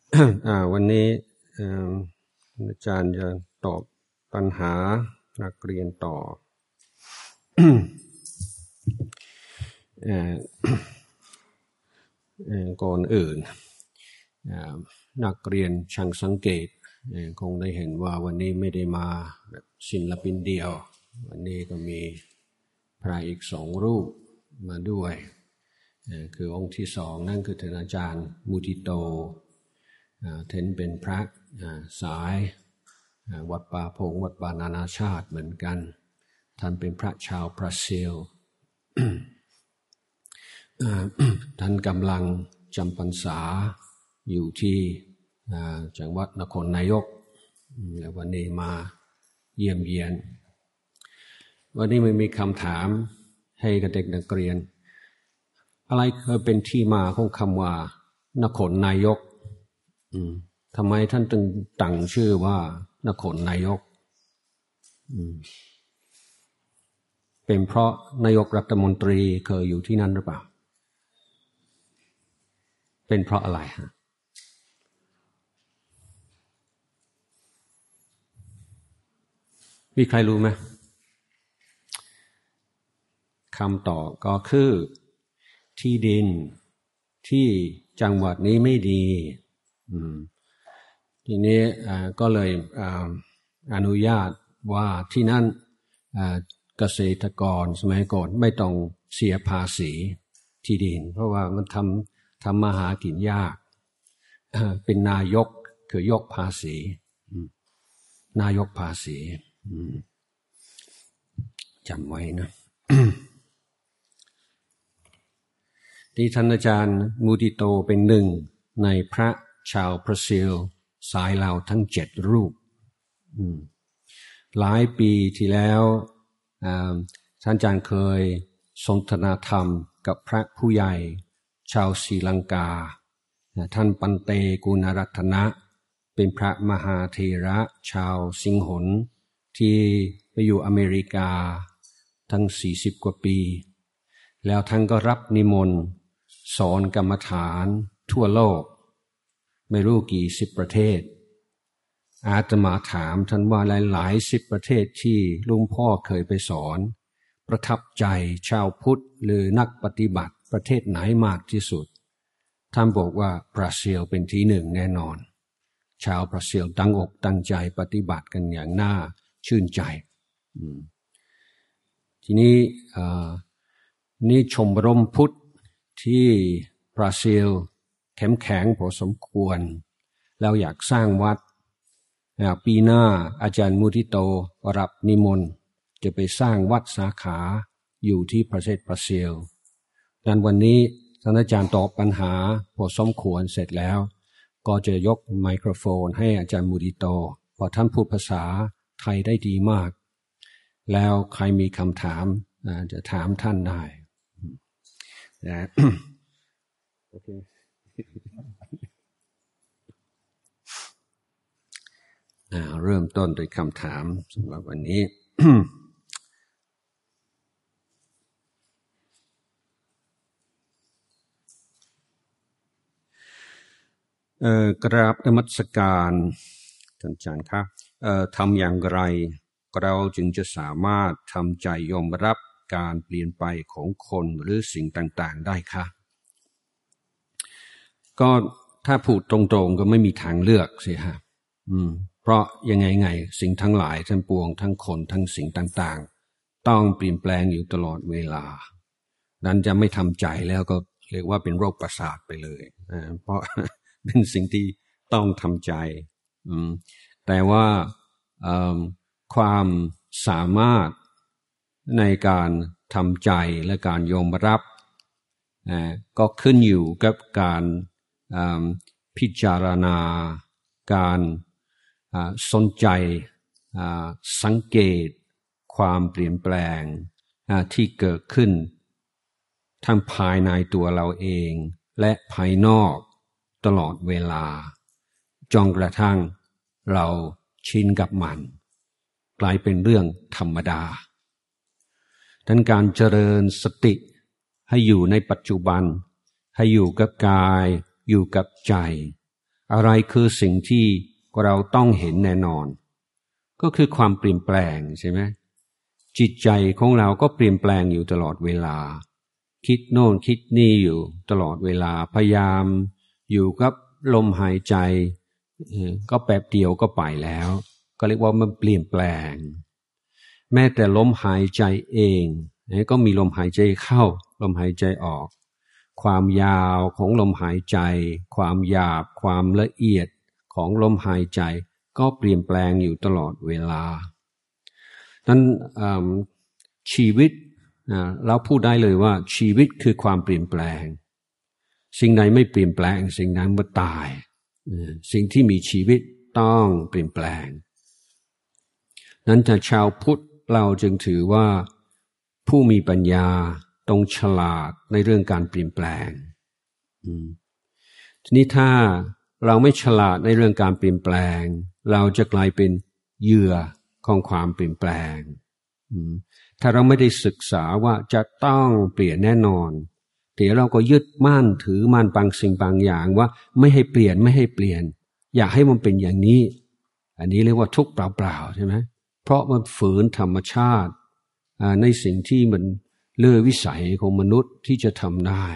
วันนี้อาจารย์จะตอบปัญหานักเรียนต่อ ก่อนอื่นนักเรียนช่างสังเกตคงได้เห็นว่าวันนี้ไม่ได้มาแบบศิลปินเดียววันนี้ก็มีพระอีก2 รูปมาด้วยคือองค์ที่2นั่นคือท่านอาจารย์มุทิโตท่านเป็นพระสายวัดป่าพงวัดป่านานาชาติเหมือนกันท่านเป็นพระชาวบราซิล ท่านกำลังจำพรรษาอยู่ที่จังหวัดนครนายกและวันนี้มาเยี่ยมเยียนวันนี้ไม่มีคำถามให้กับเด็กนักเรียนอะไรเคยเป็นที่มาของคำว่านครนายกทำไมท่านจึงตั้งชื่อว่านครนายกเป็นเพราะนายกรัฐมนตรีเคยอยู่ที่นั่นหรือเปล่าเป็นเพราะอะไรฮะมีใครรู้ไหมคำตอบก็คือที่ดินที่จังหวัดนี้ไม่ดีทีนี้ก็เลยอนุญาตว่าที่นั่นเกษตรกรสมัยก่อนไม่ต้องเสียภาษีที่ดินเพราะว่ามันทำมาหากินยากเป็นนายกคือยกภาษีนายกภาษีจำไว้นะ ที่ท่านอาจารย์มูติโตเป็นหนึ่งในพระชาวบราซิลสายเหล่าทั้ง7 รูปหลายปีที่แล้วท่านอาจารย์เคยสนทนาธรรมกับพระผู้ใหญ่ชาวศรีลังกาท่านปันเตกุณรัตนะเป็นพระมหาเถระชาวสิงหนที่ไปอยู่อเมริกาทั้ง40 กว่าปีแล้วท่านก็รับนิมนต์สอนกรรมฐานทั่วโลกไม่รู้กี่10 ประเทศอาตมาถามท่านว่าหลาย10 ประเทศที่ลุงพ่อเคยไปสอนประทับใจชาวพุทธหรือนักปฏิบัติประเทศไหนมากที่สุดท่านบอกว่าบราซิลเป็นที่หนึ่งแน่นอนชาวบราซิลตั้งอกตั้งใจปฏิบัติกันอย่างน่าชื่นใจทีนี้นี่ชมรมพุทธที่บราซิลเข้มแข็งพอสมควรแล้วอยากสร้างวัดปีหน้าอาจารย์มุทิโตรับนิมนต์จะไปสร้างวัดสาขาอยู่ที่ประเทศบราซิลดังนั้นวันนี้ท่านอาจารย์ตอบปัญหาพอสมควรเสร็จแล้วก็จะยกไมโครโฟนให้อาจารย์มุทิโตเพราะท่านพูดภาษาไทยได้ดีมากแล้วใครมีคำถามจะถามท่านได้โอเคเริ่มต้นด้วยคำถามสำหรับวันนี้ กราบนมัสการท่านอาจารย์ครับทำอย่างไรเราจึงจะสามารถทำใจยอมรับการเปลี่ยนไปของคนหรือสิ่งต่างๆได้คะก็ถ้าพูดตรงๆก็ไม่มีทางเลือกสิฮะเพราะยังไงสิ่งทั้งหลายทั้งปวงทั้งคนทั้งสิ่งต่างๆต้องเปลี่ยนแปลงอยู่ตลอดเวลานั้นจะไม่ทำใจแล้วก็เรียกว่าเป็นโรคประสาทไปเลยเพราะเป็นสิ่งที่ต้องทำใจแต่ว่าความสามารถในการทำใจและการยอมรับก็ขึ้นอยู่กับการพิจารณาการสนใจสังเกตความเปลี่ยนแปลงที่เกิดขึ้นทั้งภายในตัวเราเองและภายนอกตลอดเวลาจนกระทั่งเราชินกับมันกลายเป็นเรื่องธรรมดาดังนั้นการเจริญสติให้อยู่ในปัจจุบันให้อยู่กับกายอยู่กับใจอะไรคือสิ่งที่เราต้องเห็นแน่นอนก็คือความเปลี่ยนแปลงใช่ไหมจิตใจของเราก็เปลี่ยนแปลงอยู่ตลอดเวลาคิดโน่นคิดนี่อยู่ตลอดเวลาพยายามอยู่กับลมหายใจก็แป๊บเดียวก็ไปแล้วก็เรียกว่ามันเปลี่ยนแปลงแม้แต่ลมหายใจเองก็มีลมหายใจเข้าลมหายใจออกความยาวของลมหายใจความหยาบความละเอียดของลมหายใจก็เปลี่ยนแปลงอยู่ตลอดเวลานั้นชีวิตเราพูดได้เลยว่าชีวิตคือความเปลี่ยนแปลงสิ่งใดไม่เปลี่ยนแปลงสิ่งนั้นมันตายสิ่งที่มีชีวิตต้องเปลี่ยนแปลงนั้นถ้าชาวพุทธเราจึงถือว่าผู้มีปัญญาต้องฉลาดในเรื่องการเปลี่ยนแปลงทีนี้ถ้าเราไม่ฉลาดในเรื่องการเปลี่ยนแปลงเราจะกลายเป็นเหยื่อของความเปลี่ยนแปลงถ้าเราไม่ได้ศึกษาว่าจะต้องเปลี่ยนแน่นอนเดี๋ยวเราก็ยึดมั่นถือมั่นบางสิ่งบางอย่างว่าไม่ให้เปลี่ยนไม่ให้เปลี่ยนอยากให้มันเป็นอย่างนี้อันนี้เรียกว่าทุกข์เปล่าๆใช่ไหมเพราะมันฝืนธรรมชาติในสิ่งที่มันเลื่อวิสัยของมนุษย์ที่จะทำได้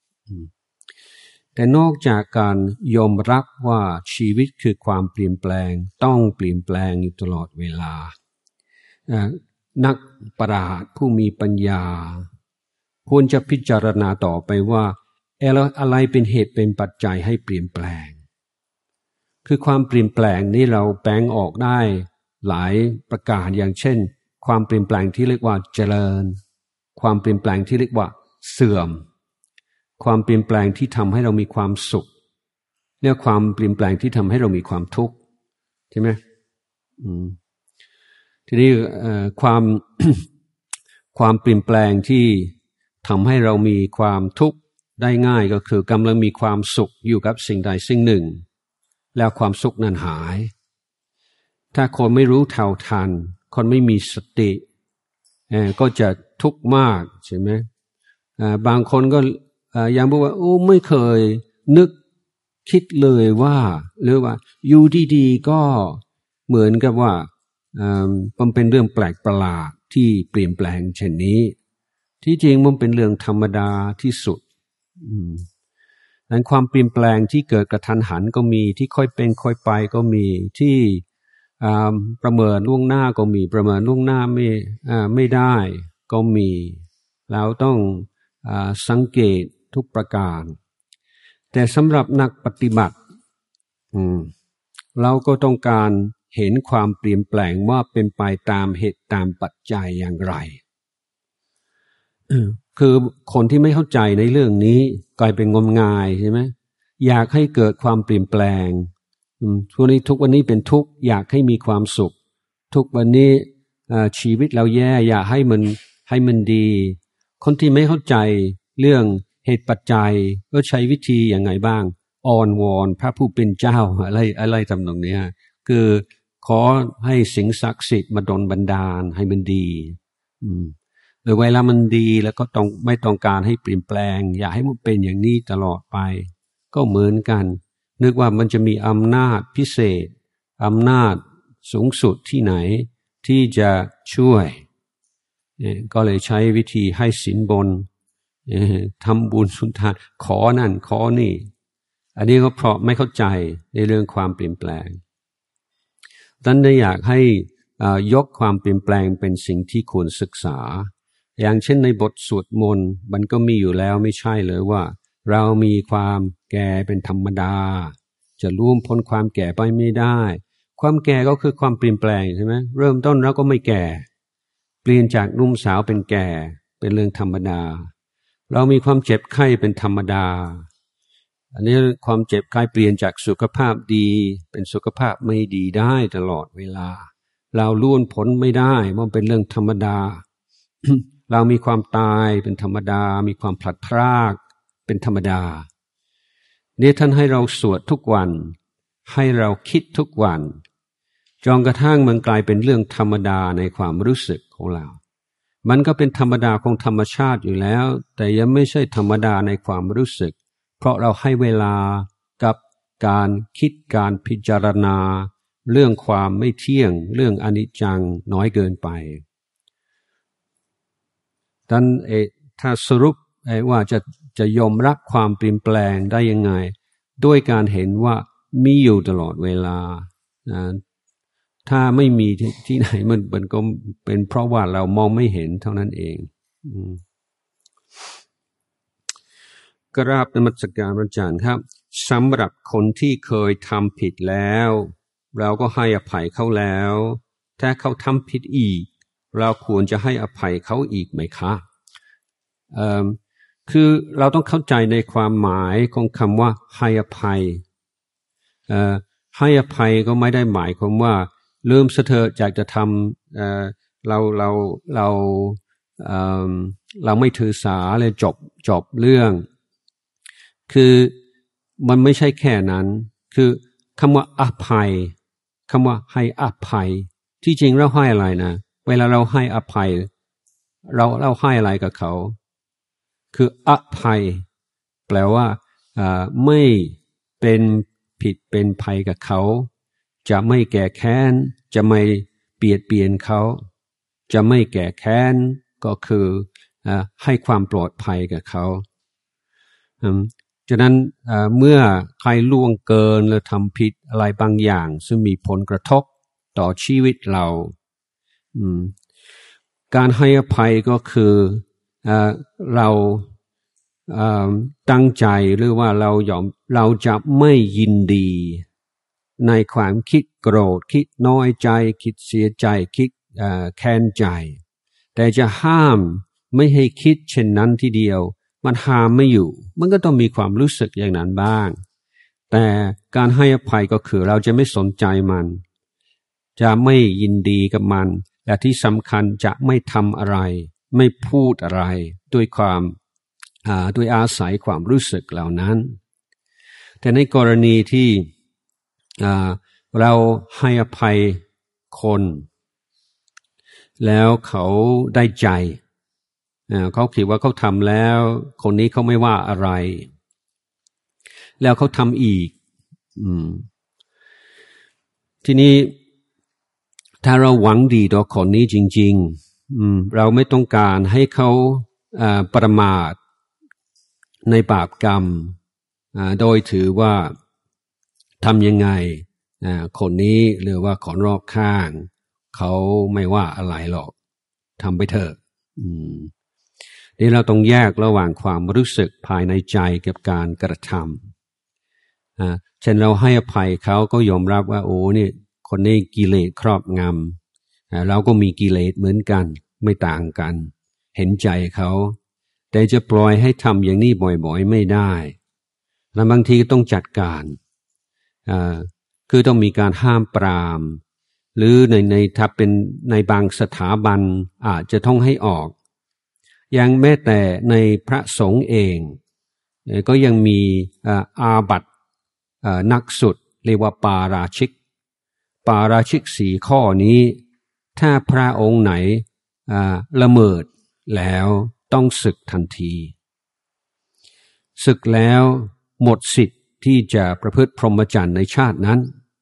แต่นอกจากการยอมรับว่าชีวิตคือความเปลี่ยนแปลงต้องเปลี่ยนแปลงอยู่ตลอดเวลานักปราชญ์ผู้มีปัญญาควรจะพิจารณาต่อไปว่าอะไรเป็นเหตุเป็นปัจจัยให้เปลี่ยนแปลงคือความเปลี่ยนแปลงนี้เราแบ่งออกได้หลายประการอย่างเช่นความเปลี่ยนแปลงที่เรียกว่าเจริญความเปลี่ยนแปลงที่เรียกว่าเสื่อมความเปลี่ยนแปลงที่ทำให้เรามีความสุขเนี่ยความเปลี่ยนแปลงที่ทำให้เรามีความทุกข์ใช่ไหมทีนี้ความ ความเปลี่ยนแปลงที่ทำให้เรามีความทุกข์ได้ง่ายก็คือกำลังมีความสุขอยู่กับสิ่งใดสิ่งหนึ่งแล้วความสุขนั้นหายถ้าคนไม่รู้เท่าทันคนไม่มีสติก็จะทุกข์มากใช่ไหมบางคนก็ยังบอกว่าโอ้ไม่เคยนึกคิดเลยว่าหรือว่าอยู่ดีๆก็เหมือนกับว่ามันเป็นเรื่องแปลกประหลาดที่เปลี่ยนแปลงเช่นนี้ที่จริงมันเป็นเรื่องธรรมดาที่สุดดังความเปลี่ยนแปลงที่เกิดกระทันหันก็มีที่ค่อยเป็นค่อยไปก็มีที่ประเมินล่วงหน้าก็มีประเมินล่วงหน้าไม่ได้ก็มีแล้วต้องสังเกตทุกประการแต่สำหรับนักปฏิบัติเราก็ต้องการเห็นความเปลี่ยนแปลงว่าเป็นไปตามเหตุตามปัจจัยอย่างไรคือคนที่ไม่เข้าใจในเรื่องนี้กลายเป็นงมงายใช่ไหมอยากให้เกิดความเปลี่ยนแปลงทุกวันนี้เป็นทุกข์อยากให้มีความสุขทุกวันนี้ชีวิตเราแย่อยากให้มันดีคนที่ไม่เข้าใจเรื่องเหตุปัจจัยก็ใช้วิธีอย่างไงบ้างอ้อนวอนพระผู้เป็นเจ้าอะไรทำตรงนี้คือขอให้สิ่งศักดิ์สิทธิ์มาดลบันดาลให้มันดีหรือเวลามันดีแล้วก็ไม่ต้องการให้เปลี่ยนแปลงอยากให้มันเป็นอย่างนี้ตลอดไปก็เหมือนกันนึกว่ามันจะมีอำนาจพิเศษอำนาจสูงสุดที่ไหนที่จะช่วยก็เลยใช้วิธีให้สินบนทำบุญสุนทานขอนั่นขอนี่อันนี้ก็เพราะไม่เข้าใจในเรื่องความเปลี่ยนแปลงดังนั้นอยากให้ยกความเปลี่ยนแปลงเป็นสิ่งที่ควรศึกษาอย่างเช่นในบทสวดมนต์มันก็มีอยู่แล้วไม่ใช่เลยว่าเรามีความแก่เป็นธรรมดาจะล่วงพ้นความแก่ไปไม่ได้ความแก่ก็คือความเปลี่ยนแปลงใช่ไหมเริ่มต้นเราก็ไม่แก่เปลี่ยนจากหนุ่มสาวเป็นแก่เป็นเรื่องธรรมดาเรามีความเจ็บไข้เป็นธรรมดาอันนี้ความเจ็บไข้เปลี่ยนจากสุขภาพดีเป็นสุขภาพไม่ดีได้ตลอดเวลาเราล่วงพ้นไม่ได้มันเป็นเรื่องธรรมดา เรามีความตายเป็นธรรมดามีความพลัดพรากเป็นธรรมดาเนี่ยท่านให้เราสวดทุกวันให้เราคิดทุกวันจนกระทั่งมันกลายเป็นเรื่องธรรมดาในความรู้สึกของเรามันก็เป็นธรรมดาของธรรมชาติอยู่แล้วแต่ยังไม่ใช่ธรรมดาในความรู้สึกเพราะเราให้เวลากับการคิดการพิจารณาเรื่องความไม่เที่ยงเรื่องอนิจจังน้อยเกินไปดังนั้นถ้าสรุปว่าจะยอมรับความเปลี่ยนแปลงได้ยังไงด้วยการเห็นว่ามีอยู่ตลอดเวลาถ้าไม่มีที่ไหนมันก็เป็นเพราะว่าเรามองไม่เห็นเท่านั้นเองกราบนมัสการอาจารย์ครับสำหรับคนที่เคยทำผิดแล้วเราก็ให้อภัยเขาแล้วถ้าเขาทำผิดอีกเราควรจะให้อภัยเขาอีกไหมคะคือเราต้องเข้าใจในความหมายของคำว่าให้อภัยให้อภัยก็ไม่ได้หมายความว่าลืมซะเถอะอยากจะทำเราไม่ถือสาเลยจบเรื่องคือมันไม่ใช่แค่นั้นคือคำว่าอภัยคำว่าให้อภัยที่จริงเราให้อะไรนะเวลาเราให้อภัยเราให้อะไรกับเขาคืออภัยแปลว่าไม่เป็นผิดเป็นภัยกับเขาจะไม่แก่แค้นจะไม่เบียดเบียนเขาจะไม่แก่แค้นก็คือให้ความปลอดภัยกับเขาฉะนั้นเมื่อใครล่วงเกินหรือทำผิดอะไรบางอย่างซึ่งมีผลกระทบต่อชีวิตเราการให้อภัยก็คือเราตั้งใจหรือว่าเราจะไม่ยินดีในความคิดโกรธคิดน้อยใจคิดเสียใจคิดแค้นใจแต่จะห้ามไม่ให้คิดเช่นนั้นทีเดียวมันห้ามไม่อยู่มันก็ต้องมีความรู้สึกอย่างนั้นบ้างแต่การให้อภัยก็คือเราจะไม่สนใจมันจะไม่ยินดีกับมันและที่สำคัญจะไม่ทำอะไรไม่พูดอะไรด้วยอาศัยความรู้สึกเหล่านั้นแต่ในกรณีที่เราให้อภัยคนแล้วเขาได้ใจเขาคิดว่าเขาทำแล้วคนนี้เขาไม่ว่าอะไรแล้วเขาทำอีกทีนี้ถ้าเราหวังดีต่อคนนี้จริงๆเราไม่ต้องการให้เขาประมาทในบาปกรรมโดยถือว่าทำยังไงคนนี้หรือว่าคนรอบข้างเขาไม่ว่าอะไรหรอกทำไปเถอะนี่เราต้องแยกระหว่างความรู้สึกภายในใจกับการกระทำเช่นเราให้อภัยเขาก็ยอมรับว่าโอ้นี่คนนี้กิเลสครอบงำเราก็มีกิเลสเหมือนกันไม่ต่างกันเห็นใจเขาแต่จะปล่อยให้ทำอย่างนี้บ่อยๆไม่ได้และบางทีต้องจัดการคือต้องมีการห้ามปรามหรือในถ้าเป็นในบางสถาบันอาจจะต้องให้ออกยังแม้แต่ในพระสงฆ์เองก็ยังมีอาบัตินักสุดเรียกว่าปาราชิก4 ข้อนี้ถ้าพระองค์ไหนละเมิดแล้วต้องสึกทันทีสึกแล้วหมดสิทธิ์ที่จะประพฤติพรหมจรรย์ในชาตินั้น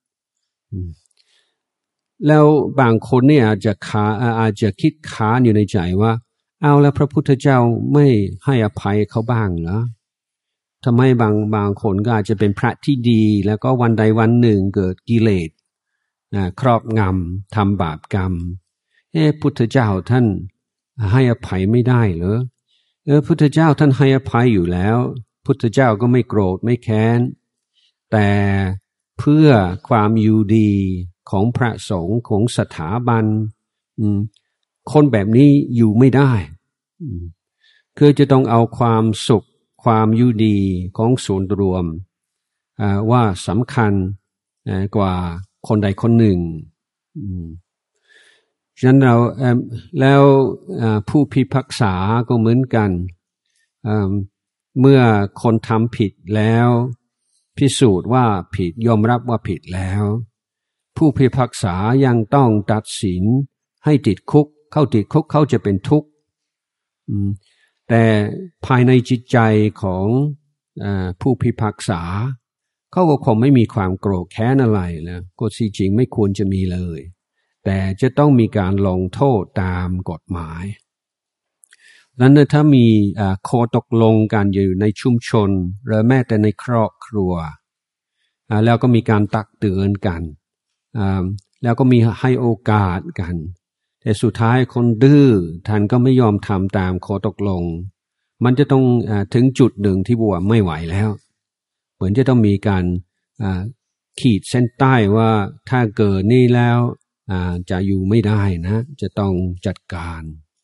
แล้วบางคนเนี่ยอาจจะคิดค้านอยู่ในใจว่าเอาแล้วพระพุทธเจ้าไม่ให้อภัยเขาบ้างเหรอทำไมบางคนก็อาจจะเป็นพระที่ดีแล้วก็วันใดวันหนึ่งเกิดกิเลสครอบงำทำบาปกรรมพุทธเจ้าท่านให้อภัยไม่ได้เหรอพุทธเจ้าท่านให้อภัยอยู่แล้วพุทธเจ้าก็ไม่โกรธไม่แค้นแต่เพื่อความอยู่ดีของพระสงฆ์ของสถาบันคนแบบนี้อยู่ไม่ได้คือจะต้องเอาความสุขความอยู่ดีของส่วนรวมว่าสำคัญกว่าคนใดคนหนึ่งฉะนั้นเราแล้วผู้พิพากษาก็เหมือนกันเมื่อคนทำผิดแล้วพิสูจน์ว่าผิดยอมรับว่าผิดแล้วผู้พิพากษายังต้องตัดสินให้ติดคุกเขาจะเป็นทุกข์แต่ภายในจิตใจของผู้พิพากษาเขาก็คงไม่มีความโกรธแค้นอะไรแล้วก็จริงไม่ควรจะมีเลยแต่จะต้องมีการลงโทษตามกฎหมายนั้นถ้ามีข้อตกลงกันอยู่ในชุมชนหรือแม้แต่ในครอบครัวแล้วก็มีการตักเตือนกันแล้วก็มีให้โอกาสกันแต่สุดท้ายคนดื้อท่านก็ไม่ยอมทำตามข้อตกลงมันจะต้องถึงจุดหนึ่งที่บัวไม่ไหวแล้วเหมือนจะต้องมีการขีดเส้นใต้ว่าถ้าเกิดนี่แล้วจะอยู่ไม่ได้นะจะต้องจัดการ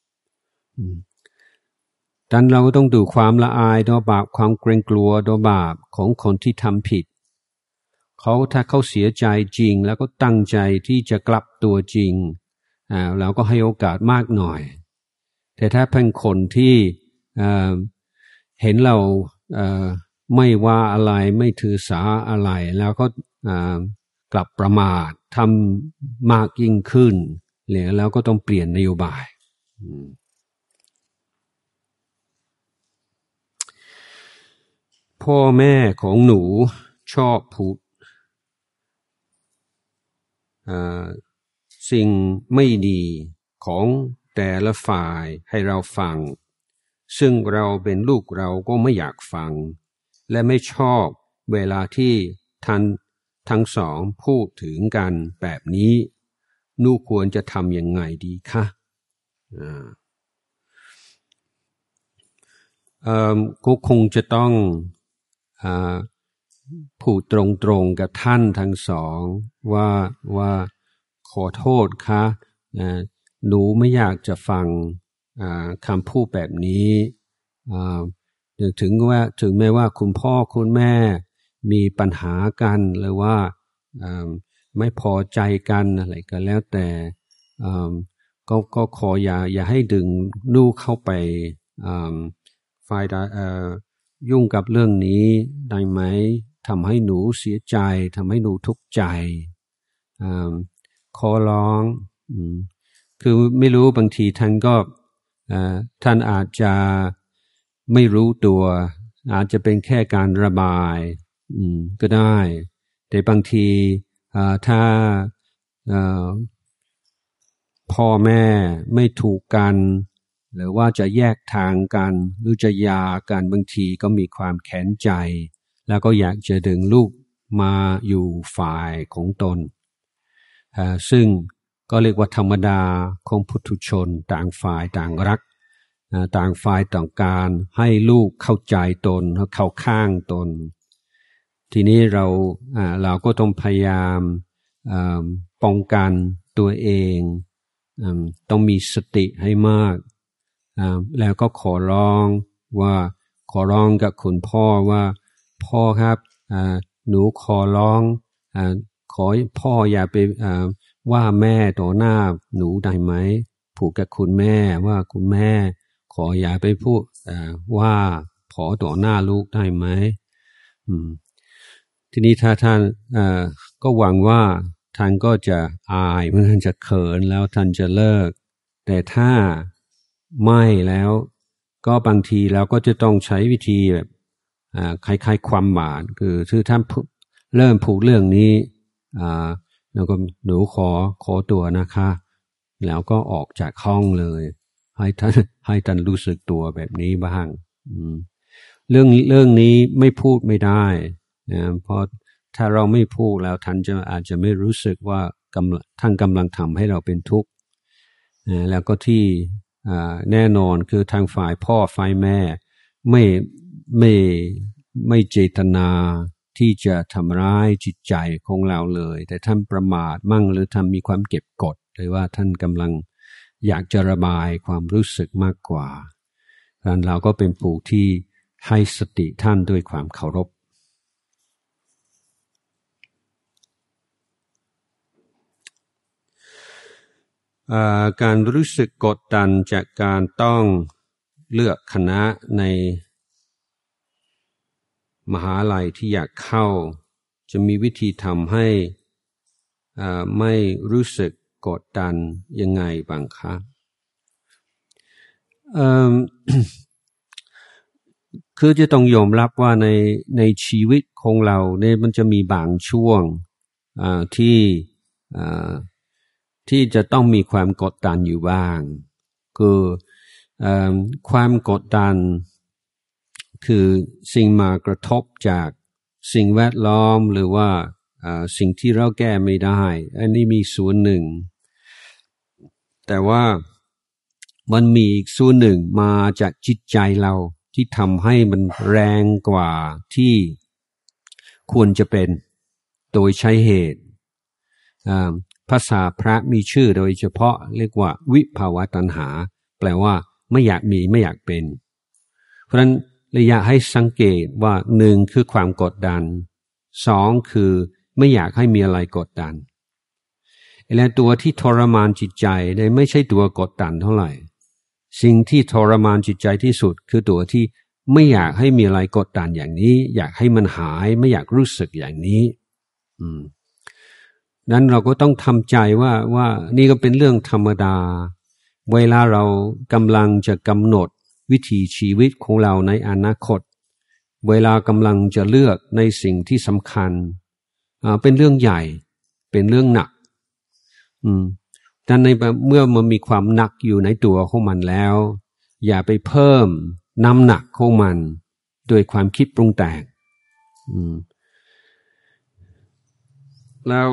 ดังนั้นเราก็ต้องดูความละอายต่อบาปความเกรงกลัวต่อบาปของคนที่ทำผิดถ้าเขาเสียใจจริงแล้วก็ตั้งใจที่จะกลับตัวจริงเราก็ให้โอกาสมากหน่อยแต่ถ้าเป็นคนที่เห็นเราไม่ว่าอะไรไม่ถือสาอะไรแล้วก็กลับประมาททำมากยิ่งขึ้นแล้วก็ต้องเปลี่ยนนโยบายพ่อแม่ของหนูชอบพูดสิ่งไม่ดีของแต่ละฝ่ายให้เราฟังซึ่งเราเป็นลูกเราก็ไม่อยากฟังและไม่ชอบเวลาที่ท่านทั้งสองพูดถึงกันแบบนี้หนูควรจะทำยังไงดีคะก็คงจะต้องพูดตรงๆกับท่านทั้งสองว่าขอโทษค่ะหนูไม่อยากจะฟังคำพูดแบบนี้ถึงแม้ว่าคุณพ่อคุณแม่มีปัญหากันหรือว่าไม่พอใจกันอะไรก็แล้วแต่ก็ขออย่าให้ดึงลูกเข้าไปฝ่ายยุ่งกับเรื่องนี้ได้ไหมทำให้หนูเสียใจทำให้หนูทุกข์ใจขอร้องคือไม่รู้บางทีท่านอาจจะไม่รู้ตัวอาจจะเป็นแค่การระบายก็ได้แต่บางทีถ้าพ่อแม่ไม่ถูกกันหรือว่าจะแยกทางกันหรือจะหย่ากันบางทีก็มีความแค้นใจแล้วก็อยากจะดึงลูกมาอยู่ฝ่ายของตนซึ่งก็เรียกว่าธรรมดาของปุถุชนต่างฝ่ายต่างรักต่างฝ่ายต่างการให้ลูกเข้าใจตนเข้าข้างตนทีนี้เราก็ต้องพยายามป้องกันตัวเองต้องมีสติให้มากแล้วก็ขอร้องกับคุณพ่อว่าพ่อครับหนูขอร้องขอพ่ออย่าไปว่าแม่ต่อหน้าหนูได้ไหมพูดกับคุณแม่ว่าคุณแม่ขออย่าไปพูดว่าพอต่อหน้าลูกได้ไหมทีนี้ถ้าท่านก็หวังว่าท่านก็จะอายเมื่อท่านจะเขินแล้วท่านจะเลิกแต่ถ้าไม่แล้วก็บางทีเราก็จะต้องใช้วิธีแบบคล้ายๆความหวานคือท่านเริ่มพูดเรื่องนี้แล้วก็หนูขอตัวนะคะแล้วก็ออกจากห้องเลยให้ท่านรู้สึกตัวแบบนี้บ้างเรื่องนี้ไม่พูดไม่ได้เพราะถ้าเราไม่พูดแล้วท่านอาจจะไม่รู้สึกว่าท่านกำลังทำให้เราเป็นทุกข์แล้วก็ที่แน่นอนคือทางฝ่ายพ่อฝ่ายแม่ไม่เจตนาที่จะทำร้ายจิตใจของเราเลยแต่ท่านประมาทมั่งหรือท่านมีความเก็บกดหรือว่าท่านกำลังอยากจะระบายความรู้สึกมากกว่าดังนั้นเราก็เป็นผู้ที่ให้สติท่านด้วยความเคารพการรู้สึกกดดันจากการต้องเลือกคณะในมหาลัยที่อยากเข้าจะมีวิธีทำให้ไม่รู้สึกกดดันยังไงบ้างคะคือจะต้องยอมรับว่าในชีวิตของเราเนี่ยมันจะมีบางช่วงที่จะต้องมีความกดดันอยู่บ้างคือความกดดันคือสิ่งมากระทบจากสิ่งแวดล้อมหรือว่าสิ่งที่เราแก้ไม่ได้อันนี้มีส่วนหนึ่งแต่ว่ามันมีอีกส่วนหนึ่งมาจากจิตใจเราที่ทำให้มันแรงกว่าที่ควรจะเป็นโดยใช้เหตุภาษาพระมีชื่อโดยเฉพาะเรียกว่าวิภาวะตัณหาแปลว่าไม่อยากมีไม่อยากเป็นเพราะฉะนั้นเลยอยากให้สังเกตว่าหนึ่งคือความกดดันสองคือไม่อยากให้มีอะไรกดดันและตัวที่ทรมานจิตใจเนี่ยไม่ใช่ตัวกดดันเท่าไหร่สิ่งที่ทรมานจิตใจที่สุดคือตัวที่ไม่อยากให้มีอะไรกดดันอย่างนี้อยากให้มันหายไม่อยากรู้สึกอย่างนี้นั้นเราก็ต้องทำใจว่านี่ก็เป็นเรื่องธรรมดาเวลาเรากำลังจะกำหนดวิถีชีวิตของเราในอนาคตเวลากำลังจะเลือกในสิ่งที่สำคัญเป็นเรื่องใหญ่เป็นเรื่องหนักแต่ในเมื่อมันมีความหนักอยู่ในตัวของมันแล้วอย่าไปเพิ่มน้ำหนักของมันโดยความคิดปรุงแต่งแล้ว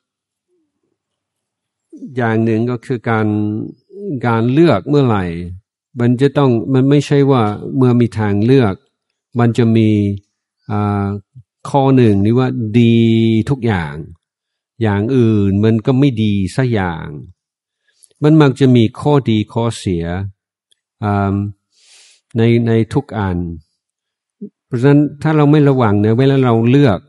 อย่างหนึ่งก็คือการเลือกเมื่อไหร่มันไม่ใช่ว่าเมื่อมีทางเลือกมันจะมีข้อหนึ่งนี่ว่าดีทุกอย่างอย่างอื่นมันก็ไม่ดีสักอย่างมันมักจะมีข้อดีข้อเสียในทุกอันเพราะฉะนั้นถ้าเราไม่ระวังเนี่ยเวลาเราเลือก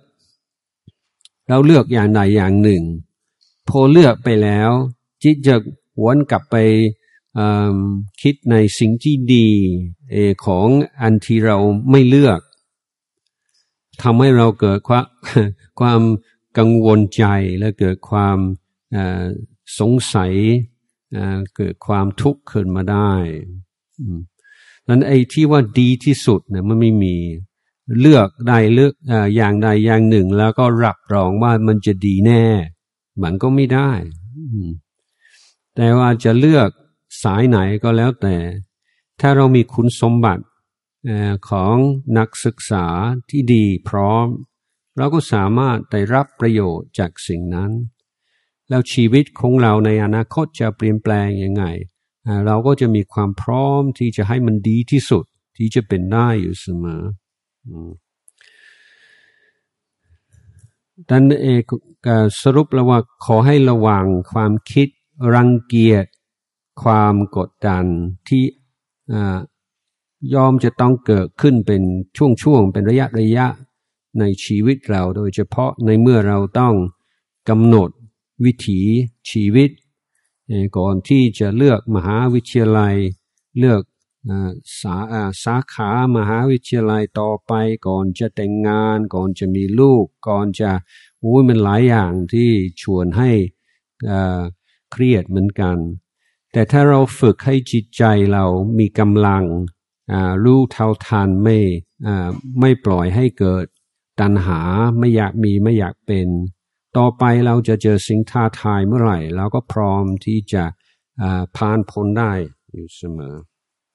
อย่างใดอย่างหนึ่งพอเลือกไปแล้วจิตจะวนกลับไปคิดในสิ่งที่ดีของอันที่เราไม่เลือกทำให้เราเกิดความกังวลใจและเกิดความสงสัยเกิดความทุกข์ขึ้นมาได้นั้นไอ้ที่ว่าดีที่สุดเนี่ยมันไม่มีเลือกอย่างใดอย่างหนึ่งแล้วก็รับรองว่ามันจะดีแน่มันก็ไม่ได้แต่ว่าจะเลือกสายไหนก็แล้วแต่ถ้าเรามีคุณสมบัติของนักศึกษาที่ดีพร้อมเราก็สามารถได้รับประโยชน์จากสิ่งนั้นแล้วชีวิตของเราในอนาคตจะเปลี่ยนแปลงยังไงเราก็จะมีความพร้อมที่จะให้มันดีที่สุดที่จะเป็นได้อยู่เสมอดังนั้นสรุปแล้วว่าขอให้ระวังความคิดรังเกียจความกดดันที่ยอมจะต้องเกิดขึ้นเป็นช่วงเป็นระยะในชีวิตเราโดยเฉพาะในเมื่อเราต้องกำหนดวิถีชีวิตก่อนที่จะเลือกมหาวิทยาลัยเลือกสาขามหาวิทยาลัยต่อไปก่อนจะแต่งงานก่อนจะมีลูกก่อนจะมันหลายอย่างที่ชวนให้เครียดเหมือนกันแต่ถ้าเราฝึกให้จิตใจเรามีกำลังรู้เท่าทันไม่ปล่อยให้เกิดตัณหาไม่อยากมีไม่อยากเป็นต่อไปเราจะเจอสิ่งท้าทายเมื่อไหร่เราก็พร้อมที่จะผ่านพ้นได้อยู่เสมอ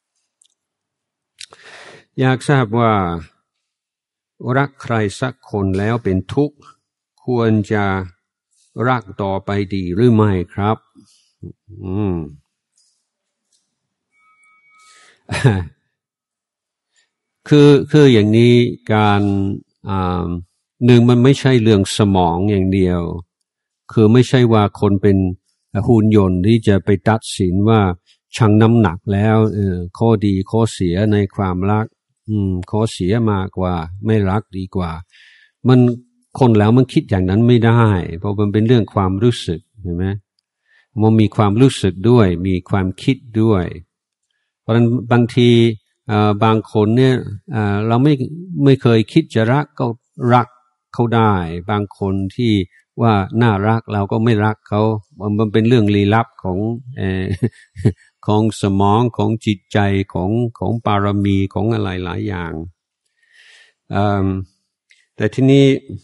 อยากทราบว่ารักใครสักคนแล้วเป็นทุกข์ควรจะรักต่อไปดีหรือไม่ครับคืออย่างนี้การหนึ่งมันไม่ใช่เรื่องสมองอย่างเดียวคือไม่ใช่ว่าคนเป็นหุ่นยนต์ที่จะไปตัดสินว่าชั่งน้ำหนักแล้วข้อดีข้อเสียในความรักข้อเสียมากกว่าไม่รักดีกว่ามันคนแล้วมันคิดอย่างนั้นไม่ได้เพราะมันเป็นเรื่องความรู้สึกเห็นไหมมันมีความรู้สึกด้วยมีความคิดด้วยเพราะฉะนั้นบางทีบางคนเนี่ยเราไม่เคยคิดจะรักก็รักเขาได้บางคนที่ว่าน่ารักเราก็ไม่รักเขามันเป็นเรื่องลี้ลับของสมองของจิตใจของปารมีของอะไรหลายอย่างแต่ที่นี้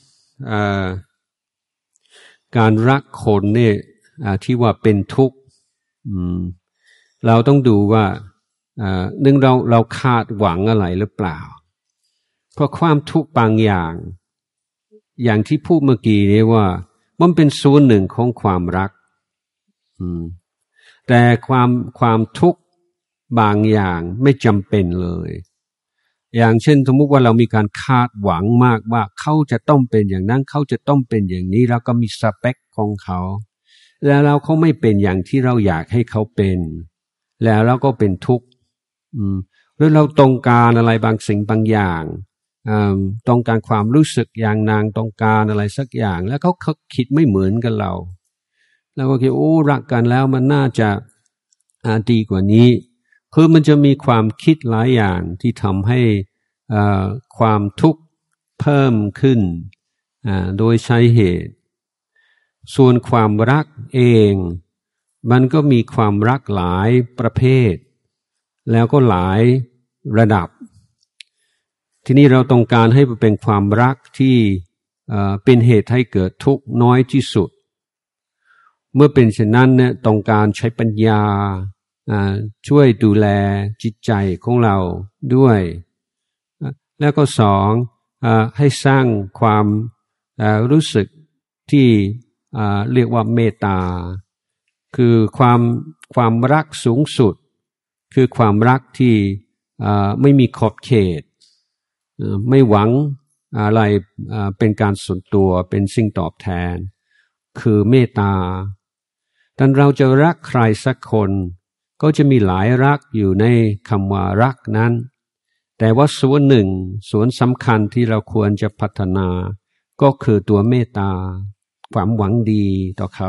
การรักคนเนี่ยที่ว่าเป็นทุกข์เราต้องดูว่าหนึ่งเราคาดหวังอะไรหรือเปล่าเพราะความทุกข์บางอย่างที่พูดเมื่อกี้นี้ว่ามันเป็นส่วนหนึ่งของความรักแต่ความทุกข์บางอย่างไม่จำเป็นเลยอย่างเช่นสมมุติว่าเรามีการคาดหวังมากว่าเขาจะต้องเป็นอย่างนั้นเขาจะต้องเป็นอย่างนี้แล้วก็มีสเปคของเขาแล้วเขาไม่เป็นอย่างที่เราอยากให้เขาเป็นแล้วเราก็เป็นทุกข์หรือเราต้องการอะไรบางสิ่งบางอย่างต้องการความรู้สึกอย่างนางต้องการอะไรสักอย่างแล้วเขาคิดไม่เหมือนกันเราแล้วก็คิดโอ้รักกันแล้วมันน่าจะดีกว่านี้คือมันจะมีความคิดหลายอย่างที่ทำให้ความทุกข์เพิ่มขึ้นโดยใช้เหตุส่วนความรักเองมันก็มีความรักหลายประเภทแล้วก็หลายระดับทีนี้เราต้องการให้เป็นความรักที่เป็นเหตุให้เกิดทุกข์น้อยที่สุดเมื่อเป็นเช่นนั้นเนี่ยต้องการใช้ปัญญาช่วยดูแลจิตใจของเราด้วยแล้วก็สองให้สร้างความรู้สึกที่เรียกว่าเมตตาคือความรักสูงสุดคือความรักที่ไม่มีขอบเขตไม่หวังอะไรเป็นการส่วนตัวเป็นสิ่งตอบแทนคือเมตตาแต่เราจะรักใครสักคนก็จะมีหลายรักอยู่ในคำว่ารักนั้นแต่ว่าส่วนหนึ่งส่วนสำคัญที่เราควรจะพัฒนาก็คือตัวเมตตาความหวังดีต่อเขา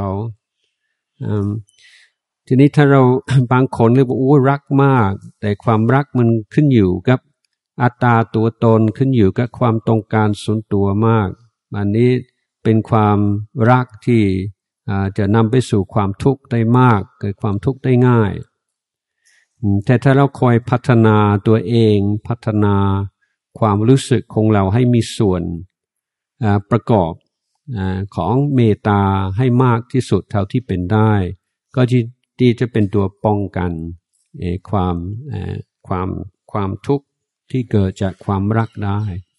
ทีนี้ถ้าเรา บางคนเรียกว่าโอ้รักมากแต่ความรักมันขึ้นอยู่กับอัตตาตัวตนขึ้นอยู่กับความต้องการส่วนตัวมากอันนี้เป็นความรักที่จะนำไปสู่ความทุกข์ได้มากเกิดความทุกข์ได้ง่ายแต่ถ้าเราคอยพัฒนาตัวเองพัฒนาความรู้สึกของเราให้มีส่วนประกอบของเมตตาให้มากที่สุดเท่าที่เป็นได้ก็ที่จะเป็นตัวป้องกันความทุกข์ที่เกิดจากความรักได้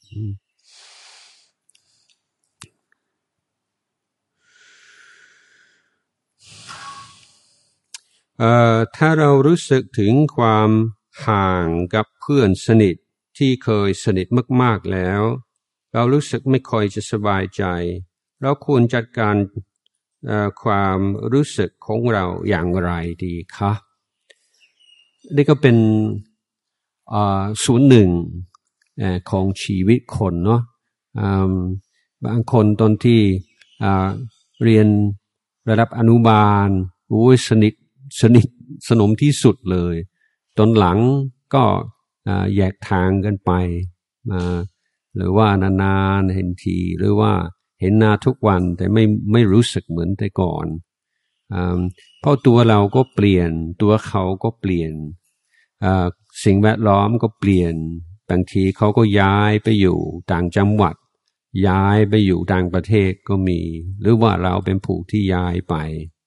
ถ้าเรารู้สึกถึงความห่างกับเพื่อนสนิทที่เคยสนิทมากๆแล้วเรารู้สึกไม่ค่อยจะสบายใจเราควรจัดการความรู้สึกของเราอย่างไรดีคะนี่ก็เป็นส่วนหนึ่งของชีวิตคนเนาะบางคนตอนที่เรียนระดับอนุบาลโอ้ยสนิทสนมที่สุดเลยตอนหลังก็แยกทางกันไปหรือว่านานๆเห็นทีหรือว่าเห็นหน้าทุกวันแต่ไม่รู้สึกเหมือนแต่ก่อนเพราะตัวเราก็เปลี่ยนตัวเขาก็เปลี่ยนสิ่งแวดล้อมก็เปลี่ยนบางทีเขาก็ย้ายไปอยู่ต่างจังหวัดย้ายไปอยู่ต่างประเทศก็มีหรือว่าเราเป็นผู้ที่ย้ายไป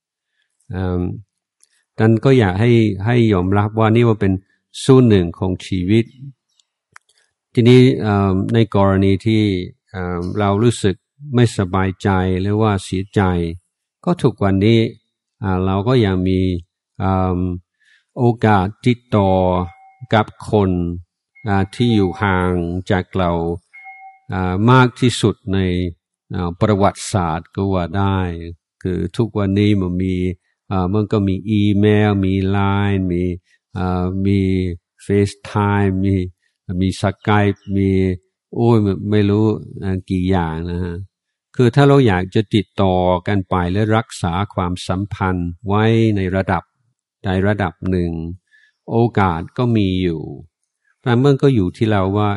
ดังนั้นก็อยากให้ยอมรับว่านี่ว่าเป็นส่วนหนึ่งของชีวิตทีนี้ในกรณีที่เรารู้สึกไม่สบายใจหรือว่าเสียใจก็ทุกวันนี้เราก็ยังมีโอกาสติดต่อกับคนที่อยู่ห่างจากเรามากที่สุดในประวัติศาสตร์ก็ว่าได้คือทุกวันนี้มันก็มีอีเมลมีไลน์มีเฟซไทม์มีสกายมีโอ้ยไม่รู้กี่อย่างนะฮะคือถ้าเราอยากจะติดต่อกันไปและรักษาความสัมพันธ์ไว้ในระดับหนึ่งโอกาสก็มีอยู่แต่มันก็อยู่ที่เราว่า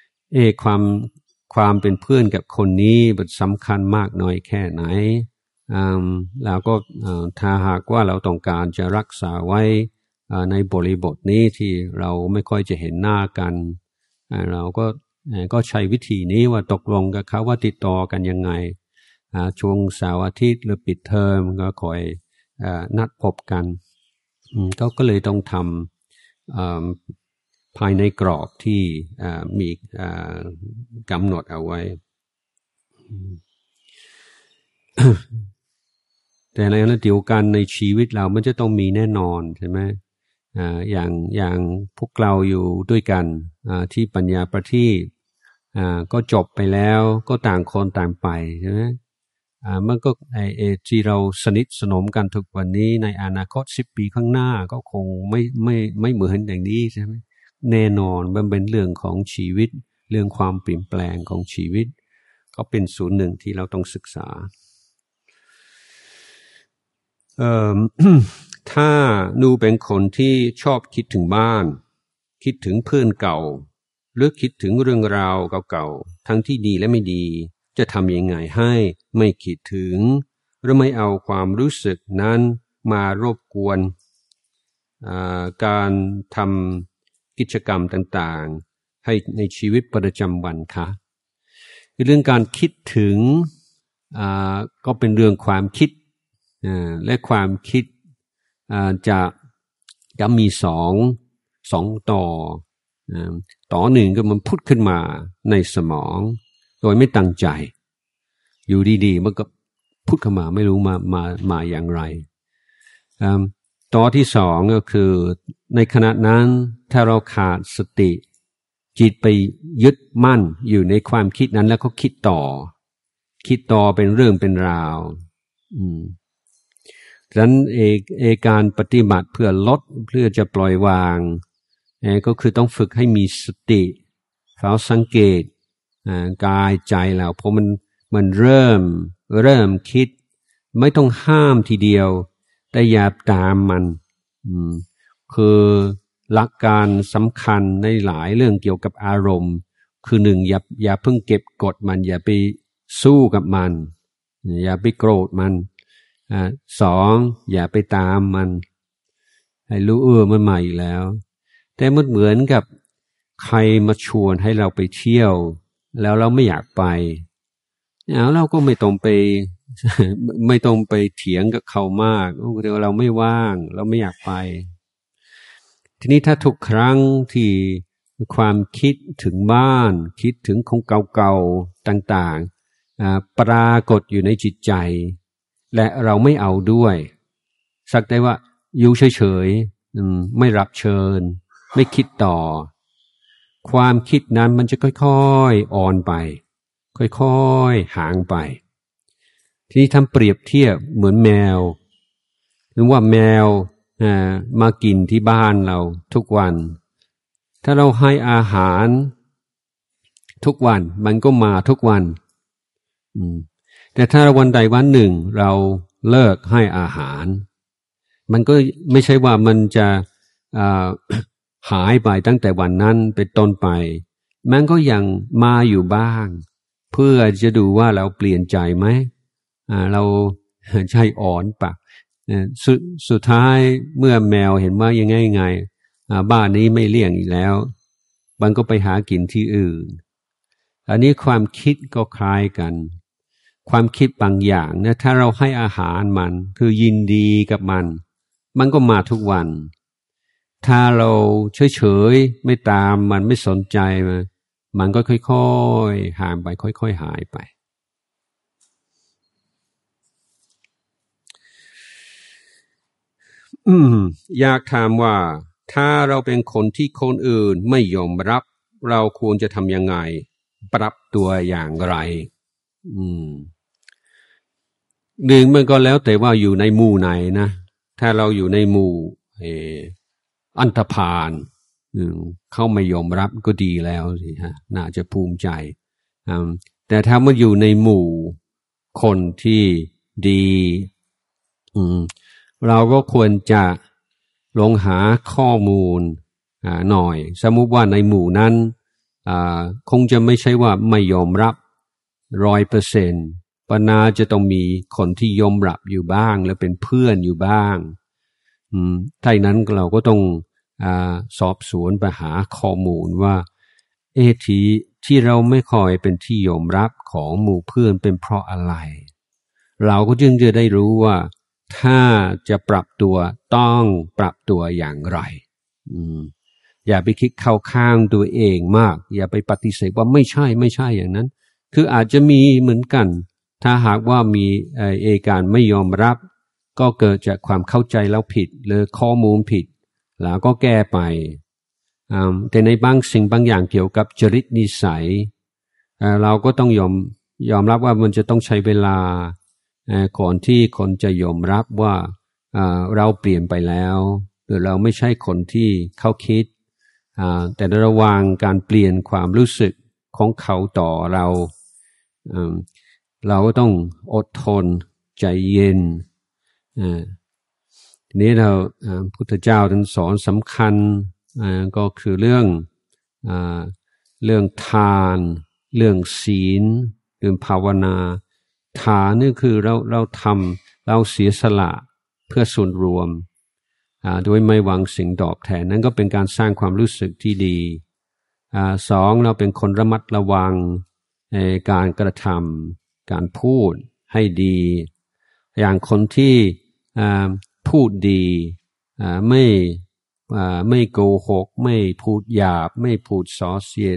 ความเป็นเพื่อนกับคนนี้มันสำคัญมากน้อยแค่ไหนแล้วก็ถ้าหากว่าเราต้องการจะรักษาไว้ในบริบทนี้ที่เราไม่ค่อยจะเห็นหน้ากันเราก็ก็ใช้วิธีนี้ว่าตกลงกับเขาว่าติดต่อกันยังไงช่วงเสาร์อาทิตย์หรือปิดเทอมก็คอยนัดพบกันก็เลยต้องทำภายในกรอบที่มีกำหนดเอาไว้แต่ในขณะเดียวกันในชีวิตเรามันจะต้องมีแน่นอนใช่ไหมอย่างพวกเราอยู่ด้วยกันที่ปัญญาประทีปก็จบไปแล้วก็ต่างคนต่างไปใช่ไหมมันก็ที่เราสนิทสนมกันทุกวันนี้ในอนาคต10 ปีข้างหน้าก็คงไม่เหมือนอย่างนี้ใช่ไหมแน่นอนมันเป็นเรื่องของชีวิตเรื่องความเปลี่ยนแปลงของชีวิตก็เป็นส่วนหนึ่งที่เราต้องศึกษาถ้านูเป็นคนที่ชอบคิดถึงบ้านคิดถึงเพื่อนเก่าหรือคิดถึงเรื่องราวเก่าๆทั้งที่ดีและไม่ดีจะทำยังไงให้ไม่คิดถึงหรือไม่เอาความรู้สึกนั้นมารบกวนการทำกิจกรรมต่างๆให้ในชีวิตประจำวันคะเรื่องการคิดถึงก็เป็นเรื่องความคิดและความคิดจะมีสองต่อหนึ่งก็มันพุทธขึ้นมาในสมองโดยไม่ตั้งใจอยู่ดีๆมันก็พุทธขึ้นมาไม่รู้มาอย่างไรต่อที่สองก็คือในขณะนั้นถ้าเราขาดสติจิตไปยึดมั่นอยู่ในความคิดนั้นแล้วก็คิดต่อเป็นเรื่องเป็นราวฉะนั้นการปฏิบัติเพื่อลดเพื่อจะปล่อยวางก็คือต้องฝึกให้มีสติเฝ้าสังเกตกายใจแล้วเพราะมันเริ่มคิดไม่ต้องห้ามทีเดียวแต่อย่าตามมันคือหลักการสำคัญในหลายเรื่องเกี่ยวกับอารมณ์คือหนึ่งอย่าเพิ่งเก็บกดมันอย่าไปสู้กับมันอย่าไปโกรธมันสองอย่าไปตามมันให้รู้มันมาอีกแล้วแต่มันเหมือนกับใครมาชวนให้เราไปเที่ยวแล้วเราไม่อยากไปเราก็ไม่ต้องไปเถียงกับเขามากเดี๋ยวเราไม่ว่างเราไม่อยากไปทีนี้ถ้าทุกครั้งที่ความคิดถึงบ้านคิดถึงของเก่าๆต่างๆปรากฏอยู่ในจิตใจและเราไม่เอาด้วยสักแต่ว่าอยู่เฉยๆไม่รับเชิญไม่คิดต่อความคิดนั้นมันจะค่อยๆอ่อนไปค่อยๆห่างไปทีนี้ทำเปรียบเทียบเหมือนแมวหรือว่าแมวมากินที่บ้านเราทุกวันถ้าเราให้อาหารทุกวันมันก็มาทุกวันแต่ถ้าวันใดวันหนึ่งเราเลิกให้อาหารมันก็ไม่ใช่ว่ามันจะหายไปตั้งแต่วันนั้นเป็นต้นไปมันก็ยังมาอยู่บ้างเพื่อจะดูว่าเราเปลี่ยนใจไหมเราใจอ่อนปะสุดท้ายเมื่อแมวเห็นว่ายังไงบ้านนี้ไม่เลี้ยงอีกแล้วมันก็ไปหากินที่อื่นอันนี้ความคิดก็คล้ายกันความคิดบางอย่างนะถ้าเราให้อาหารมันคือยินดีกับมันก็มาทุกวันถ้าเราเฉยๆไม่ตามมันไม่สนใจมันก็ค่อยๆห่างไปค่อยๆหายไปอยากถามว่าถ้าเราเป็นคนที่คนอื่นไม่ยอมรับเราควรจะทำยังไงปรับตัวอย่างไรหนึ่งมันก็แล้วแต่ว่าอยู่ในหมู่ไหนนะถ้าเราอยู่ในหมู่อันธพาลเขาไม่ยอมรับก็ดีแล้วสิฮะน่าจะภูมิใจแต่ถ้ามันอยู่ในหมู่คนที่ดีเราก็ควรจะลงหาข้อมูลหน่อยสมมุติว่าในหมู่นั้นคงจะไม่ใช่ว่าไม่ยอมรับ 100%ปนาจะต้องมีคนที่ยอมรับอยู่บ้างและเป็นเพื่อนอยู่บ้างถ้าอย่างนั้นเราก็ต้องสอบสวนไปหาข้อมูลว่าที่เราไม่ค่อยเป็นที่ยอมรับของหมู่เพื่อนเป็นเพราะอะไรเราก็จึงจะได้รู้ว่าถ้าจะปรับตัวต้องปรับตัวอย่างไรอย่าไปคิดเข้าข้างตัวเองมากอย่าไปปฏิเสธว่าไม่ใช่อย่างนั้นคืออาจจะมีเหมือนกันถ้าหากว่ามีการไม่ยอมรับก็เกิดจากความเข้าใจแล้วผิดหรือข้อมูลผิดแล้วก็แก้ไปแต่ในบางสิ่งบางอย่างเกี่ยวกับจริตนิสัยเราก็ต้องยอมรับว่ามันจะต้องใช้เวลาก่อนที่คนจะยอมรับว่าเราเปลี่ยนไปแล้วหรือเราไม่ใช่คนที่เขาคิดแต่ระหว่างการเปลี่ยนความรู้สึกของเขาต่อเราก็ต้องอดทนใจเย็นทีนี้เราพุทธเจ้าท่านสอนสำคัญก็คือเรื่องทานเรื่องศีลเรื่องภาวนาทานนี่คือเราเสียสละเพื่อส่วนรวมโดยไม่หวังสิ่งตอบแทนนั่นก็เป็นการสร้างความรู้สึกที่ดีสองเราเป็นคนระมัดระวังการกระทำการพูดให้ดีอย่างคนที่พูดดีไม่โกหกไม่พูดหยาบไม่พูดส่อเสียด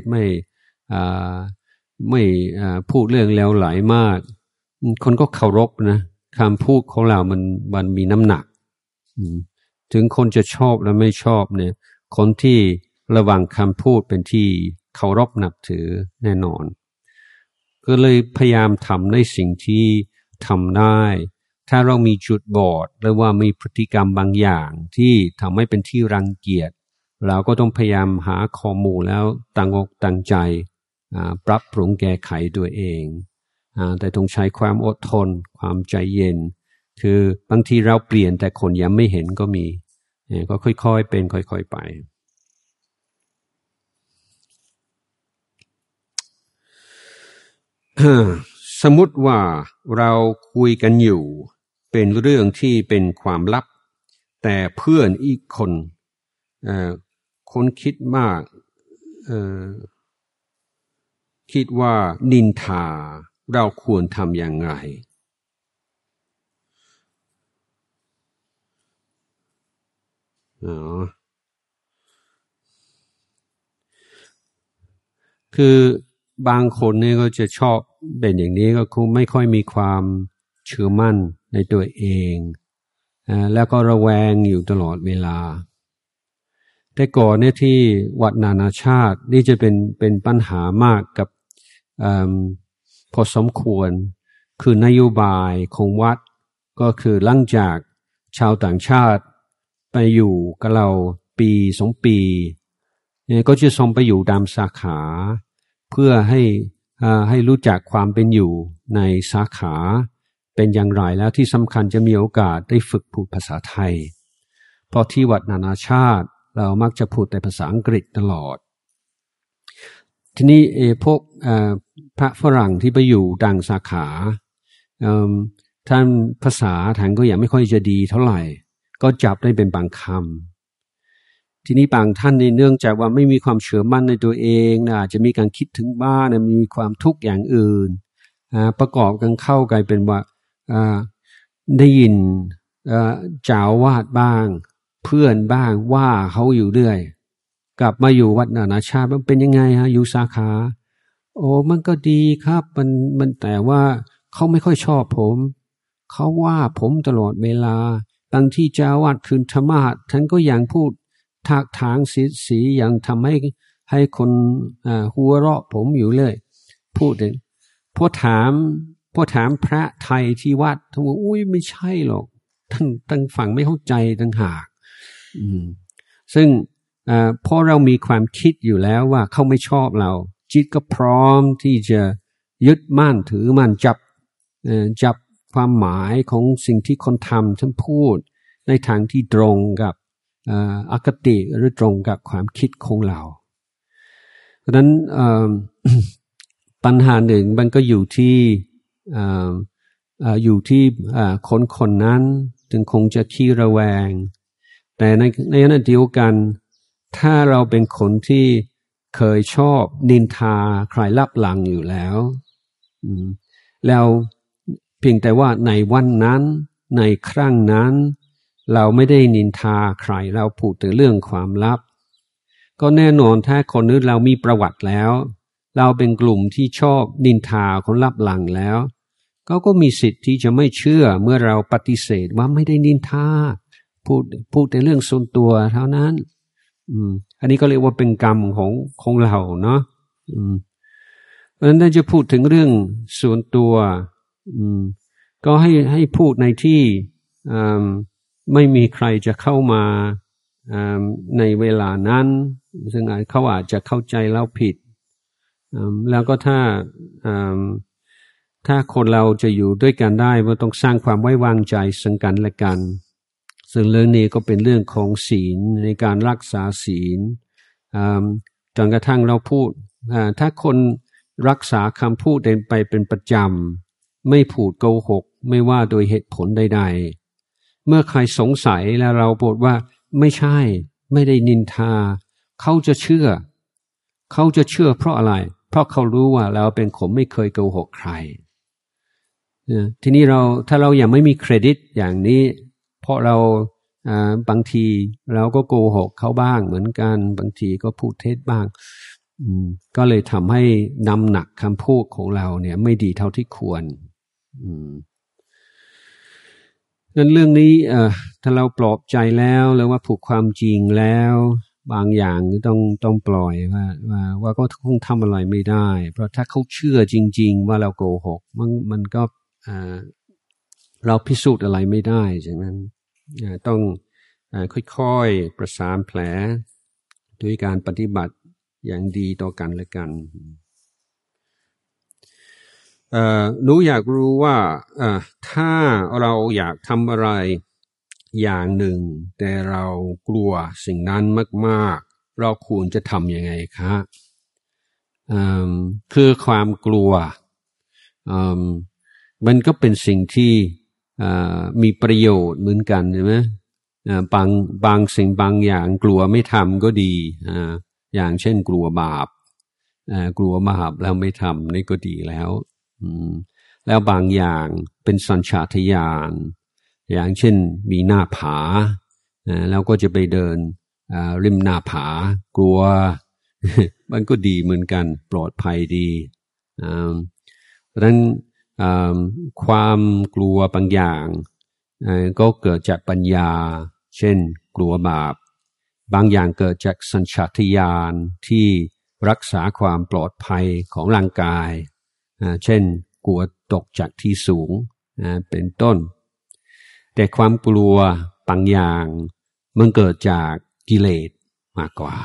ไม่พูดเรื่องเลวไหลมากคนก็เคารพนะคำพูดของเรามันมีน้ำหนักถึงคนจะชอบและไม่ชอบเนี่ยคนที่ระวังคำพูดเป็นที่เคารพนับถือแน่นอนก็เลยพยายามทำในสิ่งที่ทำได้ถ้าเรามีจุดบอดหรือว่ามีพฤติกรรมบางอย่างที่ทำให้เป็นที่รังเกียจเราก็ต้องพยายามหาข้อมูลแล้วตั้งอกตั้งใจปรับปรุงแก้ไขตัวเองแต่ต้องใช้ความอดทนความใจเย็นคือบางทีเราเปลี่ยนแต่คนยังไม่เห็นก็มีก็ค่อยๆเป็นค่อยๆไปสมมุติว่าเราคุยกันอยู่เป็นเรื่องที่เป็นความลับแต่เพื่อนอีกคนคิดมากคิดว่านินทาเราควรทำอย่างไรคือบางคนนี่ก็จะชอบเป็นอย่างนี้ก็คงไม่ค่อยมีความเชื่อมั่นในตัวเองแล้วก็ระแวงอยู่ตลอดเวลาแต่ก่อนเนี่ยที่วัดนานาชาตินี่จะเป็นปัญหามากกับพอสมควรคือนโยบายของวัดก็คือหลังจากชาวต่างชาติไปอยู่กับเราปี2 ปีเนี่ยก็จะส่งไปอยู่ตามสาขาเพื่อให้รู้จักความเป็นอยู่ในสาขาเป็นอย่างไรแล้วที่สำคัญจะมีโอกาสได้ฝึกพูดภาษาไทยเพราะที่วัดนานาชาติเรามักจะพูดแต่ภาษาอังกฤษตลอดทีนี้พวกพระฝรั่งที่ไปอยู่ต่างสาขาท่านภาษาทางก็ยังไม่ค่อยจะดีเท่าไหร่ก็จับได้เป็นบางคำทีนี้บางท่านในเนื่องจากว่าไม่มีความเชื่อมั่นในตัวเองอาจจะมีการคิดถึงบ้านมีความทุกข์อย่างอื่นประกอบกันเข้ากลายเป็นว่าได้ยินเจ้าวาดบ้างเพื่อนบ้างว่าเขาอยู่เรื่อยกลับมาอยู่วัดนานาชาติมันเป็นยังไงอยู่สาขาโอ้มันก็ดีครับมันแต่ว่าเขาไม่ค่อยชอบผมเขาว่าผมตลอดเวลาบางที่เจ้าวาดคืนธรรมะท่านก็ยังพูดทากถางสีอย่างทำให้คนหัวเราะผมอยู่เลยพูดถึงพอถามพระไทยที่วัดท่านบอกอุ้ยไม่ใช่หรอกท่านฟังไม่เข้าใจต่างหากซึ่งพอเรามีความคิดอยู่แล้วว่าเขาไม่ชอบเราจิตก็พร้อมที่จะยึดมั่นถือมั่นจับความหมายของสิ่งที่คนทำท่านพูดในทางที่ตรงกับอคติหรือตรงกับความคิดของเราดังนั้นปัญหาหนึ่งมันก็อยู่ที่คนนั้นถึงคงจะขี้ระแวงแต่ในขณะเดียวกันถ้าเราเป็นคนที่เคยชอบนินทาใครลับหลังอยู่แล้วแล้วเพียงแต่ว่าในวันนั้นในครั้งนั้นเราไม่ได้นินทาใครเราพูดแต่เรื่องความลับก็แน่นอนถ้าคนนี้เรามีประวัติแล้วเราเป็นกลุ่มที่ชอบนินทาคนลับหลังแล้วก็มีสิทธิ์ที่จะไม่เชื่อเมื่อเราปฏิเสธว่าไม่ได้นินทาพูดแต่เรื่องส่วนตัวเท่านั้นอันนี้ก็เรียกว่าเป็นกรรมของเราเนาะเพราะฉะนั้นถ้าจะพูดถึงเรื่องส่วนตัวก็ให้พูดในที่ไม่มีใครจะเข้ามาในเวลานั้นซึ่งเขาอาจจะเข้าใจแล้วผิดแล้วก็ถ้าคนเราจะอยู่ด้วยกันได้มันต้องสร้างความไว้วางใจซึ่งกันและกันซึ่งเรื่องนี้ก็เป็นเรื่องของศีลในการรักษาศีลจนกระทั่งเราพูดถ้าคนรักษาคำพูดไปเป็นประจำไม่พูดโกหกไม่ว่าโดยเหตุผลใดๆเมื่อใครสงสัยแล้วเราบอกว่าไม่ใช่ไม่ได้นินทาเขาจะเชื่อเพราะอะไรเพราะเขารู้ว่าเราเป็นคนไม่เคยโกหกใครทีนี้ถ้าเรายังไม่มีเครดิตอย่างนี้เพราะเราบางทีเราก็โกหกเขาบ้างเหมือนกันบางทีก็พูดเท็จบ้างก็เลยทำให้น้ำหนักคำพูดของเราเนี่ยไม่ดีเท่าที่ควรงั้นเรื่องนี้ถ้าเราปลอบใจแล้วหรือว่าผูกความจริงแล้วบางอย่างต้องปล่อยว่าก็คงทำอะไรไม่ได้เพราะถ้าเขาเชื่อจริงๆว่าเราโกหกมันก็เราพิสูจน์อะไรไม่ได้ใช่ไหมต้องค่อยๆประสานแผลด้วยการปฏิบัติอย่างดีต่อกันและกันหนูอยากรู้ว่าถ้าเราอยากทำอะไรอย่างหนึ่งแต่เรากลัวสิ่งนั้นมากๆเราควรจะทำยังไงคะคือความกลัวมันก็เป็นสิ่งที่มีประโยชน์เหมือนกันใช่ไหมบางสิ่งบางอย่างกลัวไม่ทำก็ดีอย่างเช่นกลัวบาปแล้วไม่ทำนี่ก็ดีแล้วแล้วบางอย่างเป็นสัญชาตญาณอย่างเช่นมีหน้าผาแล้วก็จะไปเดินริมหน้าผากลัว มันก็ดีเหมือนกันปลอดภัยดีดังนั้นความกลัวบางอย่างก็เกิดจากปัญญาเช่นกลัวบาปบางอย่างเกิดจากสัญชาตญาณที่รักษาความปลอดภัยของร่างกายเช่นกลัวตกจากที่สูงเป็นต้นแต่ความกลัวบางอย่างมันเกิดจากกิเลสมากกว่า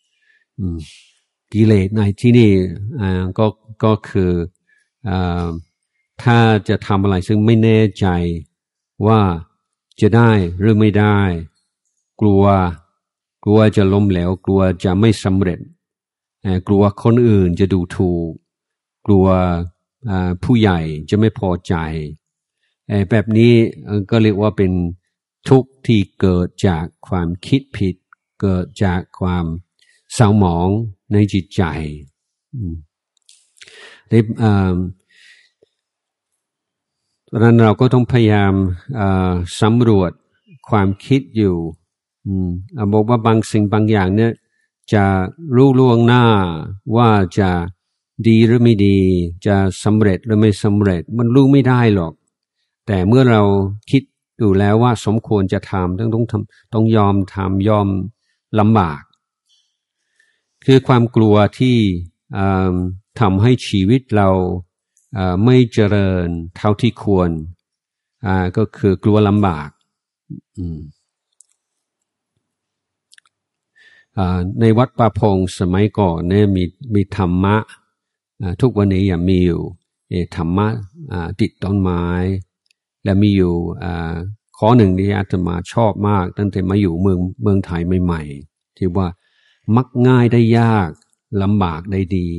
กิเลสในที่นี่ก็คือถ้าจะทำอะไรซึ่งไม่แน่ใจว่าจะได้หรือไม่ได้กลัวจะล้มเหลวกลัวจะไม่สำเร็จกลัวคนอื่นจะดูถูกกลัวผู้ใหญ่จะไม่พอใจแบบนี้ก็เรียกว่าเป็นทุกข์ที่เกิดจากความคิดผิดเกิดจากความเศร้าหมองในจิตใจดังนั้นเราก็ต้องพยายามสำรวจความคิดอยู่บอกว่าบางสิ่งบางอย่างเนี่ยจะรู้ล่วงหน้าว่าจะดีหรือไม่ดีจะสำเร็จหรือไม่สำเร็จมันรู้ไม่ได้หรอกแต่เมื่อเราคิดดูแล้วว่าสมควรจะทำต้องยอมทำยอมลำบากคือความกลัวที่ทำให้ชีวิตเราไม่เจริญเท่าที่ควรก็คือกลัวลำบากในวัดป่าพงสมัยก่อนเนี่ยมีธรรมะทุกวันนี้ยังมีอยู่ธรรมะติดต้นไม้และมีอยู่ข้อหนึ่งที่อาตมาชอบมากตั้งแต่มาอยู่เมืองไทยใหม่ๆที่ว่ามักง่ายได้ยากลำบากได้ดี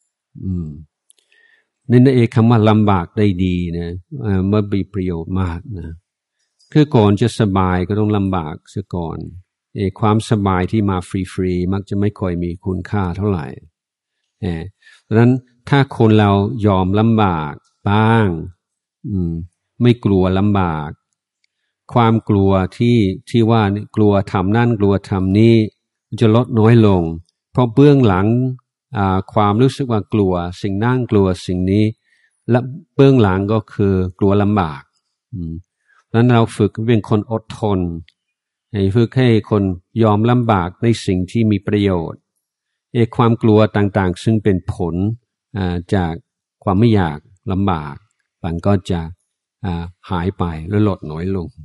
นั่นเองคำว่าลำบากได้ดีนะมันมีประโยชน์มากนะคือก่อนจะสบายก็ต้องลำบากเสียก่อนความสบายที่มาฟรีๆมักจะไม่ค่อยมีคุณค่าเท่าไหร่เพราะฉะนั้นถ้าคนเรายอมลำบากบ้างไม่กลัวลำบากความกลัวที่ว่ากลัวทำนั่นกลัวทำนี้จะลดน้อยลงเพราะเบื้องหลังความรู้สึกว่ากลัวสิ่งนั่นกลัวสิ่งนี้และเบื้องหลังก็คือกลัวลำบากนั้นเราฝึกเป็นคนอดทนฝึกให้คนยอมลำบากในสิ่งที่มีประโยชน์ความกลัวต่างๆซึ่งเป็นผลจากความไม่อยากลำบากมันก็จะหายไปและลดน้อยลง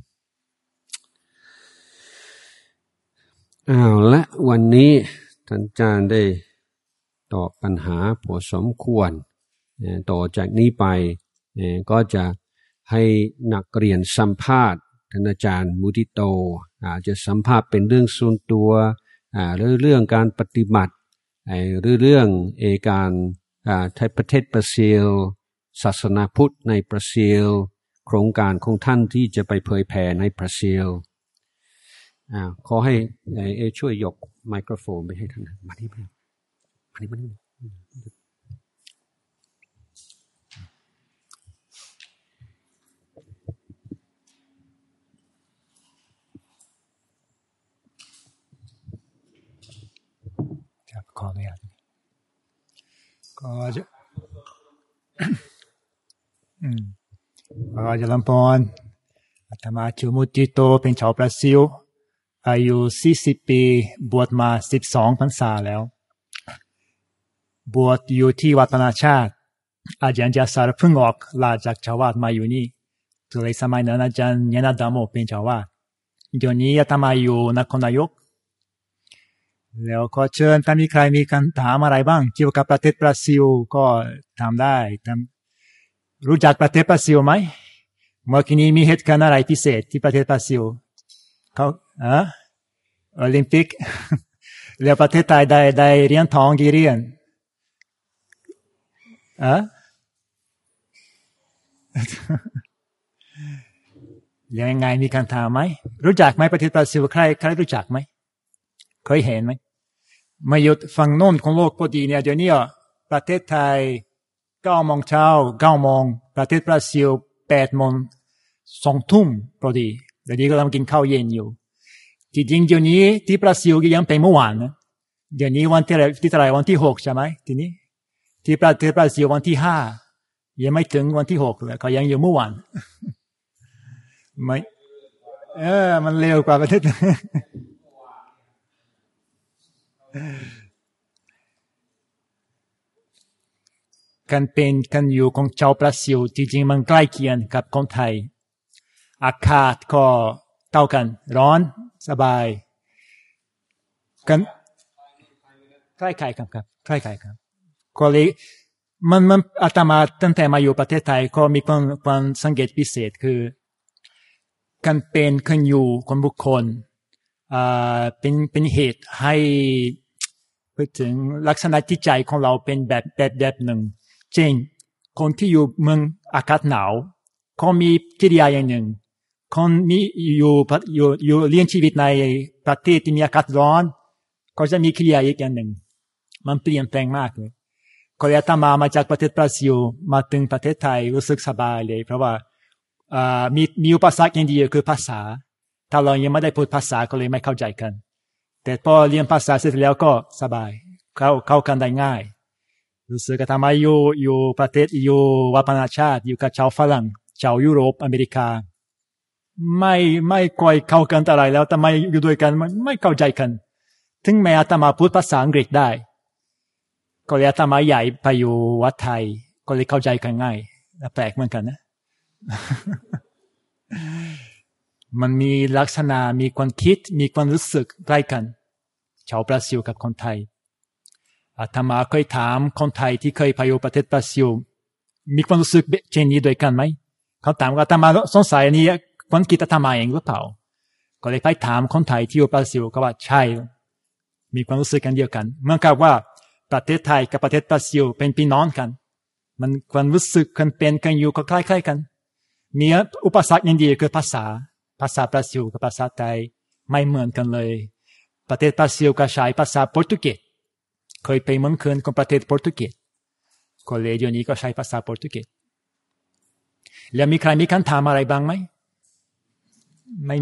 และวันนี้ท่านอาจารย์ได้ตอบปัญหาพอสมควรต่อจากนี้ไปก็จะให้นักเรียนสัมภาษณ์ท่านอาจารย์มุทิโตจะสัมภาษณ์เป็นเรื่องส่วนตัวหรือเรื่องการปฏิบัติหรือเรื่องการในประเทศบราซิลศาสนาพุทธในบราซิลโครงการของท่านที่จะไปเผยแผ่ในบราซิลขอให้ช่วยยกไมโครโฟนไปให้ท่านมาที่นี่ครับขออนุญาตก็จะก็จะลำพรอาตมาชื่อมุติโตเป็นชาวบราซิลอายุ40 ปีบวชมา12 พรรษาแล้วบวชอยู่ที่วัดนาชาติอาจารย์จาสารเพิ่งออกลาจากชาววัดมาอยู่นี่ตัวเลยสมัยนั้นอาจารย์ยานาดามเป็นชาววัดเดี๋ยวนี้อาตมาอยู่นครนายกแล้วก็เชิญถ้ามีใครมีคำถามอะไรบ้างเกี่ยวกับประเทศบราซิลก็ทำได้รู้จักประเทศบราซิลไหมเมื่อกี้นี้มีเหตุการณ์อะไรพิเศษที่ประเทศบราซิลเขาโอลิมปิกแล้วประเทศไทยได้เหรียญทองกี่เหรียญยังไงมีคำถามไหมรู้จักไหมประเทศบราซิลใครรู้จักไหมเคยเห็นไหมมาอยู่ฝั่งโน้นของโลกพอดีเนี่ยเดี๋ยวนี้ประเทศไทย9 โมงเช้า9 โมงประเทศบราซิล8 โมง2 ทุ่มพอดีเดี๋ยวนี้กำลังกินข้าวเย็นอยู่จริงๆเดี๋ยวนี้ที่บราซิลยังเป็นเมื่อวานนะเดี๋ยวนี้วันที่เท่าไหร่วันที่6ใช่ไหมทีนี้ที่ประเทศบราซิลวันที่5ยังไม่ถึงวันที่6เลยเขายังอยู่เมื่อวานไม่มันเร็วกว่าประเทศกันอยู่ของชาวบราซิลจริงๆมันใกล้เคียงกับคนไทยอากาศก็เท่ากันร้อนสบายกันใกล้ๆครับใกล้ๆครับก็เลยมันอาตมาตั้งแต่มาอยู่ประเทศไทยก็มีความสังเกตพิเศษคือกันอยู่คนบุคคลเป็นเหตุให้พูดถึงลักษณะจิตใจของเราเป็นแบบหนึ่งเช่นคนที่อยู่เมืองอากาศหนาวเขามีกิริยาอย่างหนึ่งคนนี้อยู่เลี้ยงชีวิตในประเทศที่มีอากาศร้อนก็จะมีกิริยาอีกอย่างหนึ่งมันเปลี่ยนแปลงมากเลยก็เลยอาตมาจากประเทศบราซิลมาถึงประเทศไทยรู้สึกสบายเลยเพราะว่ามีอุปสรรคอย่างเดียวคือภาษาถ้าเรายังไม่ได้พูดภาษาก็เลยไม่เข้าใจกันแต่พอเรียนภาษาเสร็จแล้วก็สบายเข้ากันได้ง่ายรู้สึกว่าทำไมอยู่ประเทศอยู่วัฒนชาติอยู่กับชาวฝรั่งชาวยุโรปอเมริกาไม่ค่อยเข้ากันอะไรแล้วทำไมอยู่ด้วยกันไม่เข้าใจกันถึงแม้อาตมาพูดภาษาอังกฤษได้ก็เลยอาตมาใหญ่ไปอยู่วัดไทยก็เลยเข้าใจกันง่ายแปลกเหมือนกันนะ มันมีลักษณะมีความคิดมีความรู้สึกใกล้กันชาวบราซิลกับคนไทยอาตมาเคยถามคนไทยที่เคยไปอยู่ประเทศบราซิลมีความรู้สึกเช่นนี้ด้วยกันไหมเขาถามว่าอาตมาสงสัยนี่ความคิดอาตมาเองหรือเปล่าก็เลยไปถามคนไทยที่อยู่บราซิลก็ว่าใช่มีความรู้สึกกันเดียวกันเหมือนกับว่าประเทศไทยกับประเทศบราซิลเป็นพี่น้องกันมันความรู้สึกกันเป็นกันอยู่ก็คล้ายๆกันมีอุปสรรคอย่างเดียวคือภาษาบราซิลกับภาษาไทยไม่เหมือนกันเลยประเทศบราซิลก็ใช้ภาษาโปรตุเกสเคยไปเมืองคืนของประเทศโปรตุเกสคนเลวเดี๋ยวนี้ก็ใช้ภาษาโปรตุเกสแล้วมีใครมีคำถามอะไรบ้างไหมไม่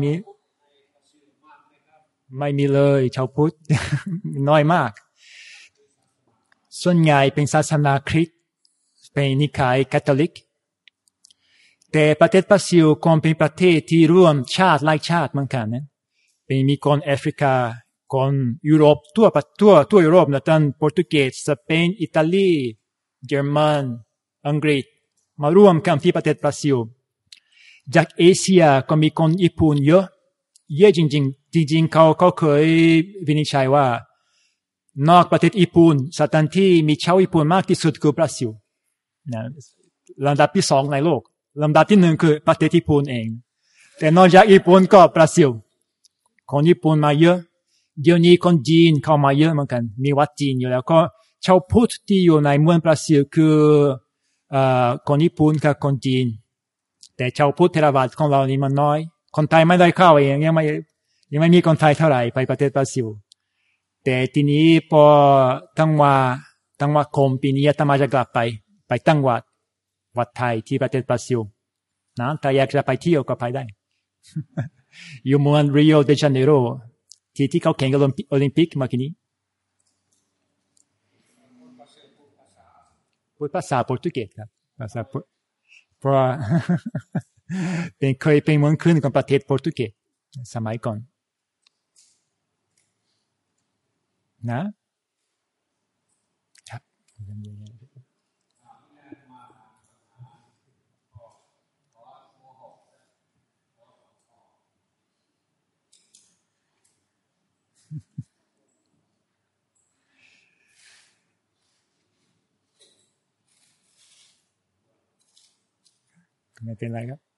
มีเลยชาวพุทธ น้อยมากส่วนใหญ่เป็นศาสนาคริสต์เป็นนิกายคาทอลิกแต่ประเทศบราซิลก็เป็นประเทศที่รวมชาติหลายชาติเหมือนกันนะเป็นมีคนแอฟริกาคนยุโรปทั่วยุโรปนะทั้งโปรตุเกสสเปนอิตาลีเยอรมันอังกฤษมารวมกันที่ประเทศบราซิลจากเอเชียก็มีคนญี่ปุ่นเยอะจริงเขาเคยวินิจฉัยว่านอกประเทศญี่ปุ่นสถานที่มีชาวญี่ปุ่นมากที่สุดคือบราซิลนะลำดับที่2ในโลกลำดับที่1คือประเทศญี่ปุ่นเองแต่นอกจากญี่ปุ่นก็บราซิลคนญี่ปุ่นมาเยอะเดี๋ยวนี้คนจีนเข้ามาเยอะเหมือนกันมีวัดจีนอยู่แล้วก็ชาวพุทธที่อยู่ในเมืองบราซิลคือคนญี่ปุ่นกับคนจีนแต่ชาวพุทธเทรวาสของเรานี่มันน้อยคนไทยไม่ได้เข้าเองยังไม่มีคนไทยเท่าไหร่ไปประเทศบราซิลแต่ทีนี้พอตั้งว่าคมปีนี้อาตมาจะกลับไปตั้งวัดไทยที่ประเทศบราซิลนะถ้าอยากจะไปเที่ยวก็ไปได้ อยู่เมืองริโอเดจาเนโรที่เขาแข่งกับโอลิมปิกเมื่อกี้นี้พูดภาษาโปรตุเกสครับภาษาเพราะ เคยเป็นเมืองขึ้นของประเทศโปรตุเกสสมัยก่อนนะครับไม่เป็นไรครับ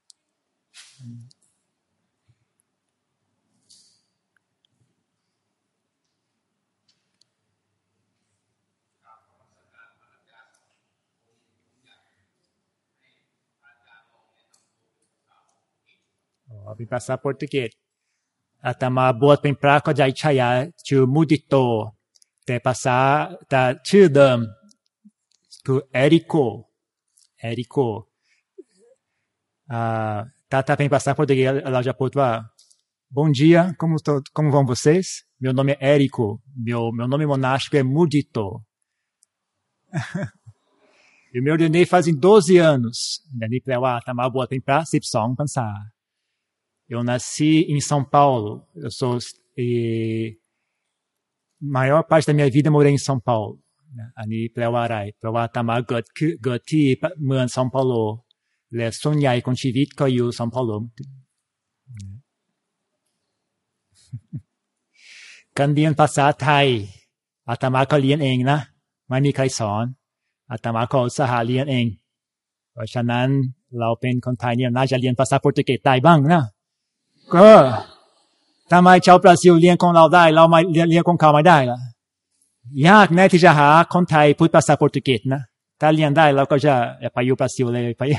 เป็นภาษาโปรตุเกสอาตมาบวชเป็นพระก็ใจฉายาชื่อมูดิโตแต่ภาษาแต่ชื่อเดิมคือเอริโกถ้าเป็นภาษาโปรตุเกสเราจะพูดว่า Bom dia, como vão vocês? Meu nome é Érico, meu nome monástico é Mudito. Eu me ordenei fazem 12 anos.นี่แปลว่าอาตมาบวชเป็นพระ12 พรรษา Eu nasci em São Paulo. Eu sou maior parte da minha vida morei em São Paulo. อันนี้แปลว่าอะไรแปลว่าอาตมาเกิดที่เมือง São Paulo และส่วนใหญ่ของชีวิตก็อยู่ São Paulo การเรียนภาษาไทยอาตมาก็เรียนเองนะไม่มีใครสอนอาตมาก็อุตส่าห์เรียนเองเพราะฉะนั้นเราเป็นคนไทยเนี่ยน่าจะเรียนภาษาโปรตุเกสได้บ้างนะก็ทำไมชาวบราซิลเรียนของเราได้เราไม่เรียนของเขาไม่ได้ล่ะยากแน่ที่จะหาคนไทยพูดภาษาโปรตุเกสนะถ้าเรียนได้เราก็จะไปอยู่บราซิลเลยไป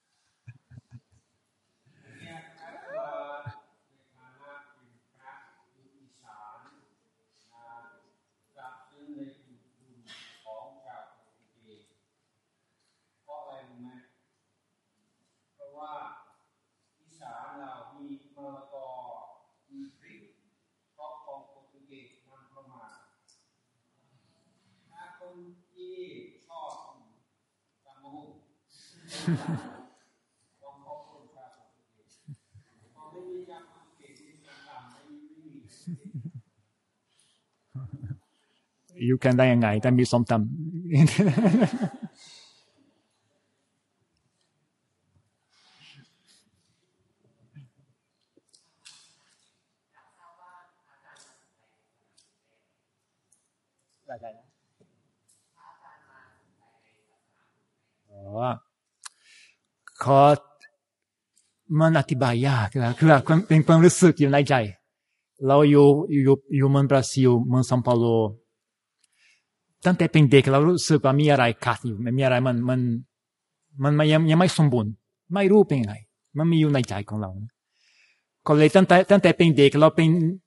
อยู่กันได้ยังไงแต่มีส้มตำก็มันอธิบายยากนะคือเป็นความรู้สึกอยู่ในใจเราอยู่เมืองบราซิลเมืองซังเปาโลตั้งแต่เป็นเด็กเรารู้สึกว่ามีอะไรขาดอยู่ไม่มีอะไรมันยังไม่สมบูรณ์ไม่รู้เป็นไงมันมีอยู่ในใจของเราก็เลยตั้งแต่เป็นเด็กเราเป็น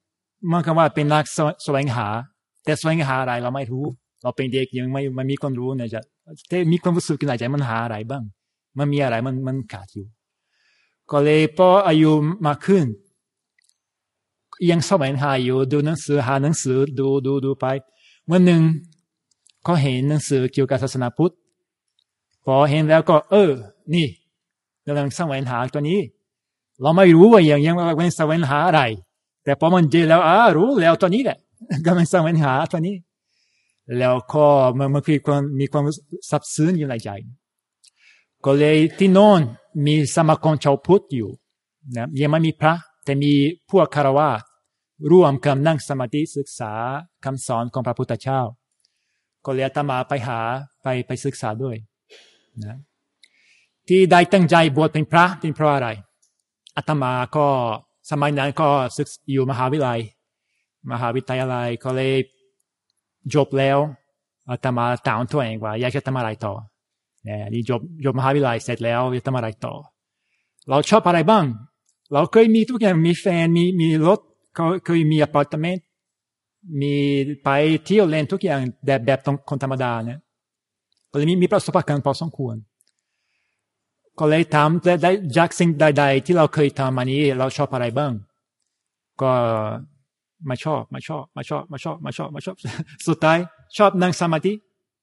มันก็ว่าเป็นนักแสวงหาแต่แสวงหาอะไรเราไม่รู้เราเป็นเด็กยังไม่มีความรู้เนี่ยจะแต่มีความรู้สึกในใจมันหาอะไรบ้างมันมีอะไรมันขาดอยู่ก็เลยพออายุมากขึ้นยังแสวงหาอยู่ดูหนังสือหาหนังสือดูไปวันหนึ่งก็เห็นหนังสือเกี่ยวกับศาสนาพุทธพอเห็นแล้วก็นี่กำลังแสวงหาตัวนี้เราไม่รู้ว่ายังว่าแสวงหาอะไรแต่พอมันเจอแล้วรู้แล้วตัวนี้แหละกำลังแสวงหาตัวนี้แล้วก็มันมีความซับซึ้งอยู่ในใจก็เลยที่โน่นมีสมาคมชาวพุทธอยู่นะยังไม่มีพระแต่มีพวกคารวะร่วมกันนั่งสมาธิศึกษาคำสอนของพระพุทธเจ้าก็เลยอาตมาไปศึกษาด้วยนะที่ได้ตั้งใจบวชเป็นพระเป็นเพราะอะไรอาตมาก็สมัยนั้นก็ศึกษาอยู่มหาวิทยาลัยก็เลยจบแล้วอาตมาถามตัวเองว่าอยากจะทำอะไรต่อเนี่ยนี่จบมหาวิทยาลัยเสร็จแล้วจะทำอะไรต่อเราชอบอะไรบ้างเราเคยมีทุกอย่างมีแฟนมีรถเคยมีอพาร์ตเมนต์มีไปเที่ยวเล่นทุกอย่างแบบคนธรรมดาเนี่ยก็เลยมีประสบการณ์พอสมควรก็เลยถามได้จากสิ่งใดๆที่เราเคยทำมานี้เราชอบอะไรบ้างก็มาชอบสุดท้ายชอบนั่งสมาธิ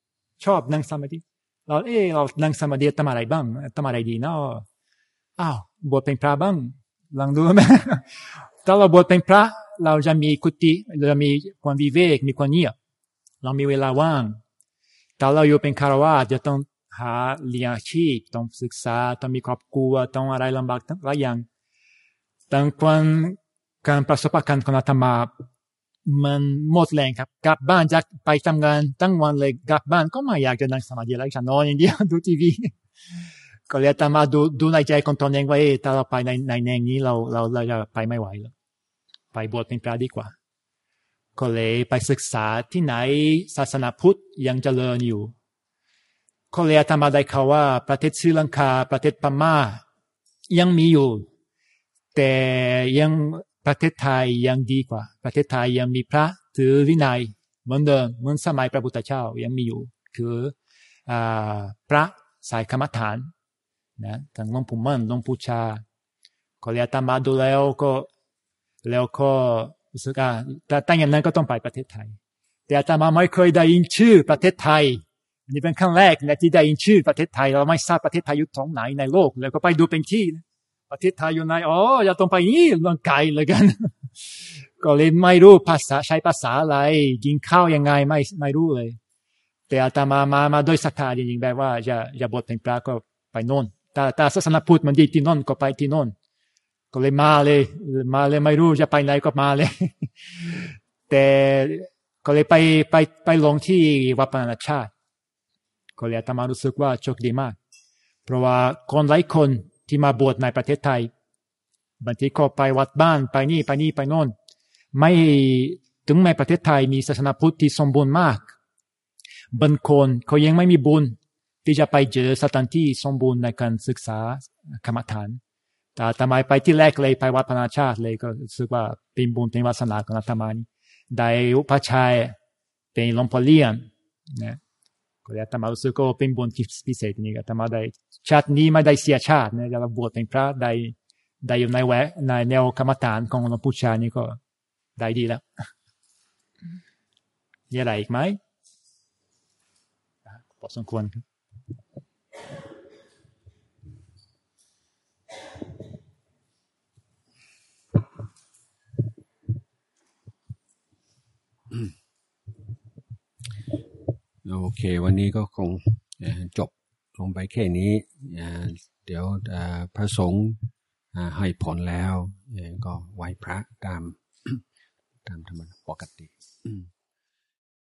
เรานั่งสมาธิทำอะไรบ้างทำอะไรดีเนาะบวชเป็นพระบ้างลองดูไหมถ้าเราบวชเป็นพระเราจะมีกุฏิเราจะมีความวิเวกมีความเงียบเรามีเวลาว่างถ้าเราอยู่เป็นคารวะจะต้องหาเลี้ยงชีพต้องศึกษาต้องมีครอบครัวต้องอะไรลำบากหลายอย่างแต่การประสบการณ์ของอาตมามันหมดแรงครับกลับบ้านจากไปทำงานตั้งวันเลยกลับบ้านก็ไม่อยากจะนั่งสมาธิแล้วฉันนอนอย่างเดียวดูทีวีก็เลยอาตมาดูในใจของตนเองว่าถ้าเราไปในแนวนี้เราจะไปไม่ไหวแล้วไปบวชเป็นพระดีกว่าก็เลยไปศึกษาที่ไหนศาสนาพุทธยังเจริญอยู่ก็เลยอาตมาได้ข่าวว่าประเทศศรีลังกาประเทศพม่ายังมีอยู่แต่ยังประเทศไทยยังดีกว่าประเทศไทยยังมีพระถือวินัยเหมือนเดิมเหมือนสมัยพระพุทธเจ้ายังมีอยู่คือพระสายกรรมฐานนะทั้งหลวงปู่มั่นหลวงปู่ชาก็เลยอาตมาดูแล้วก็รู้สึกแต่อย่างนั้นก็ต้องไปประเทศไทยแต่อาตมาไม่เคยได้ยินชื่อประเทศไทยนี่เป็นครั้งแรกนะที่ได้ยินชื่อประเทศไทยเราไม่ทราบประเทศไทยอยู่ตรงไหนในโลกแล้วก็ไปดูเป็นที่ประเทศไทยอยู่ไหนอย่าต้องไปนี่เรื่องไกลเลยกันก็เลยไม่รู้ภาษาใช้ภาษาอะไรกินข้าวยังไงไม่รู้เลยแต่อาตมาโดยศรัทธาจริงๆแบบว่าจะบวชเป็นพระก็ไปโน่นแต่ศาสนาพุทธมันดีที่โน่นก็ไปที่โน่นก็เลยมาเลยไม่รู้จะไปไหนก็มาเลยแต่ก็เลยไปลงที่วัดปนาชาติก็เลยอาตมารู้สึกว่าโชคดีมากเพราะว่าคนหลายคนที่มาบวชในประเทศไทยบางทีก็ไปวัดบ้านไปนี่ไปโน่นไม่ถึงในประเทศไทยมีศาสนาพุทธที่สมบูรณ์มากบางคนเขายังไม่มีบุญที่จะไปเจอสถานที่สมบูรณ์ในการศึกษากรรมฐานแต่อาตมาไปที่แรกเลยไปวัดพนาชาติเลยก็รู้สึกว่าเป็นบุญเป็นวาสนาของอาตมาได้อุปชัยเป็นหลวงพ่อเลี้ยงนะก็เลยอาตมารู้สึกว่าเป็นบุญที่พิเศษนี่อาตมาได้ชาตินี้ไม่ได้เสียชาตินะจะบวชเป็นพระได้อยู่ในแนวกรรมฐานของหลวงปู่ชานี่ก็ได้ดีแล้วมีอะไรอีกไหมพอสมควรครับโอเควันนี้ก็คงจบลงไปแค่นี้เดี๋ยวพระสงฆ์ให้ผลแล้วก็ไหว้พระตามธรรมดาปกติ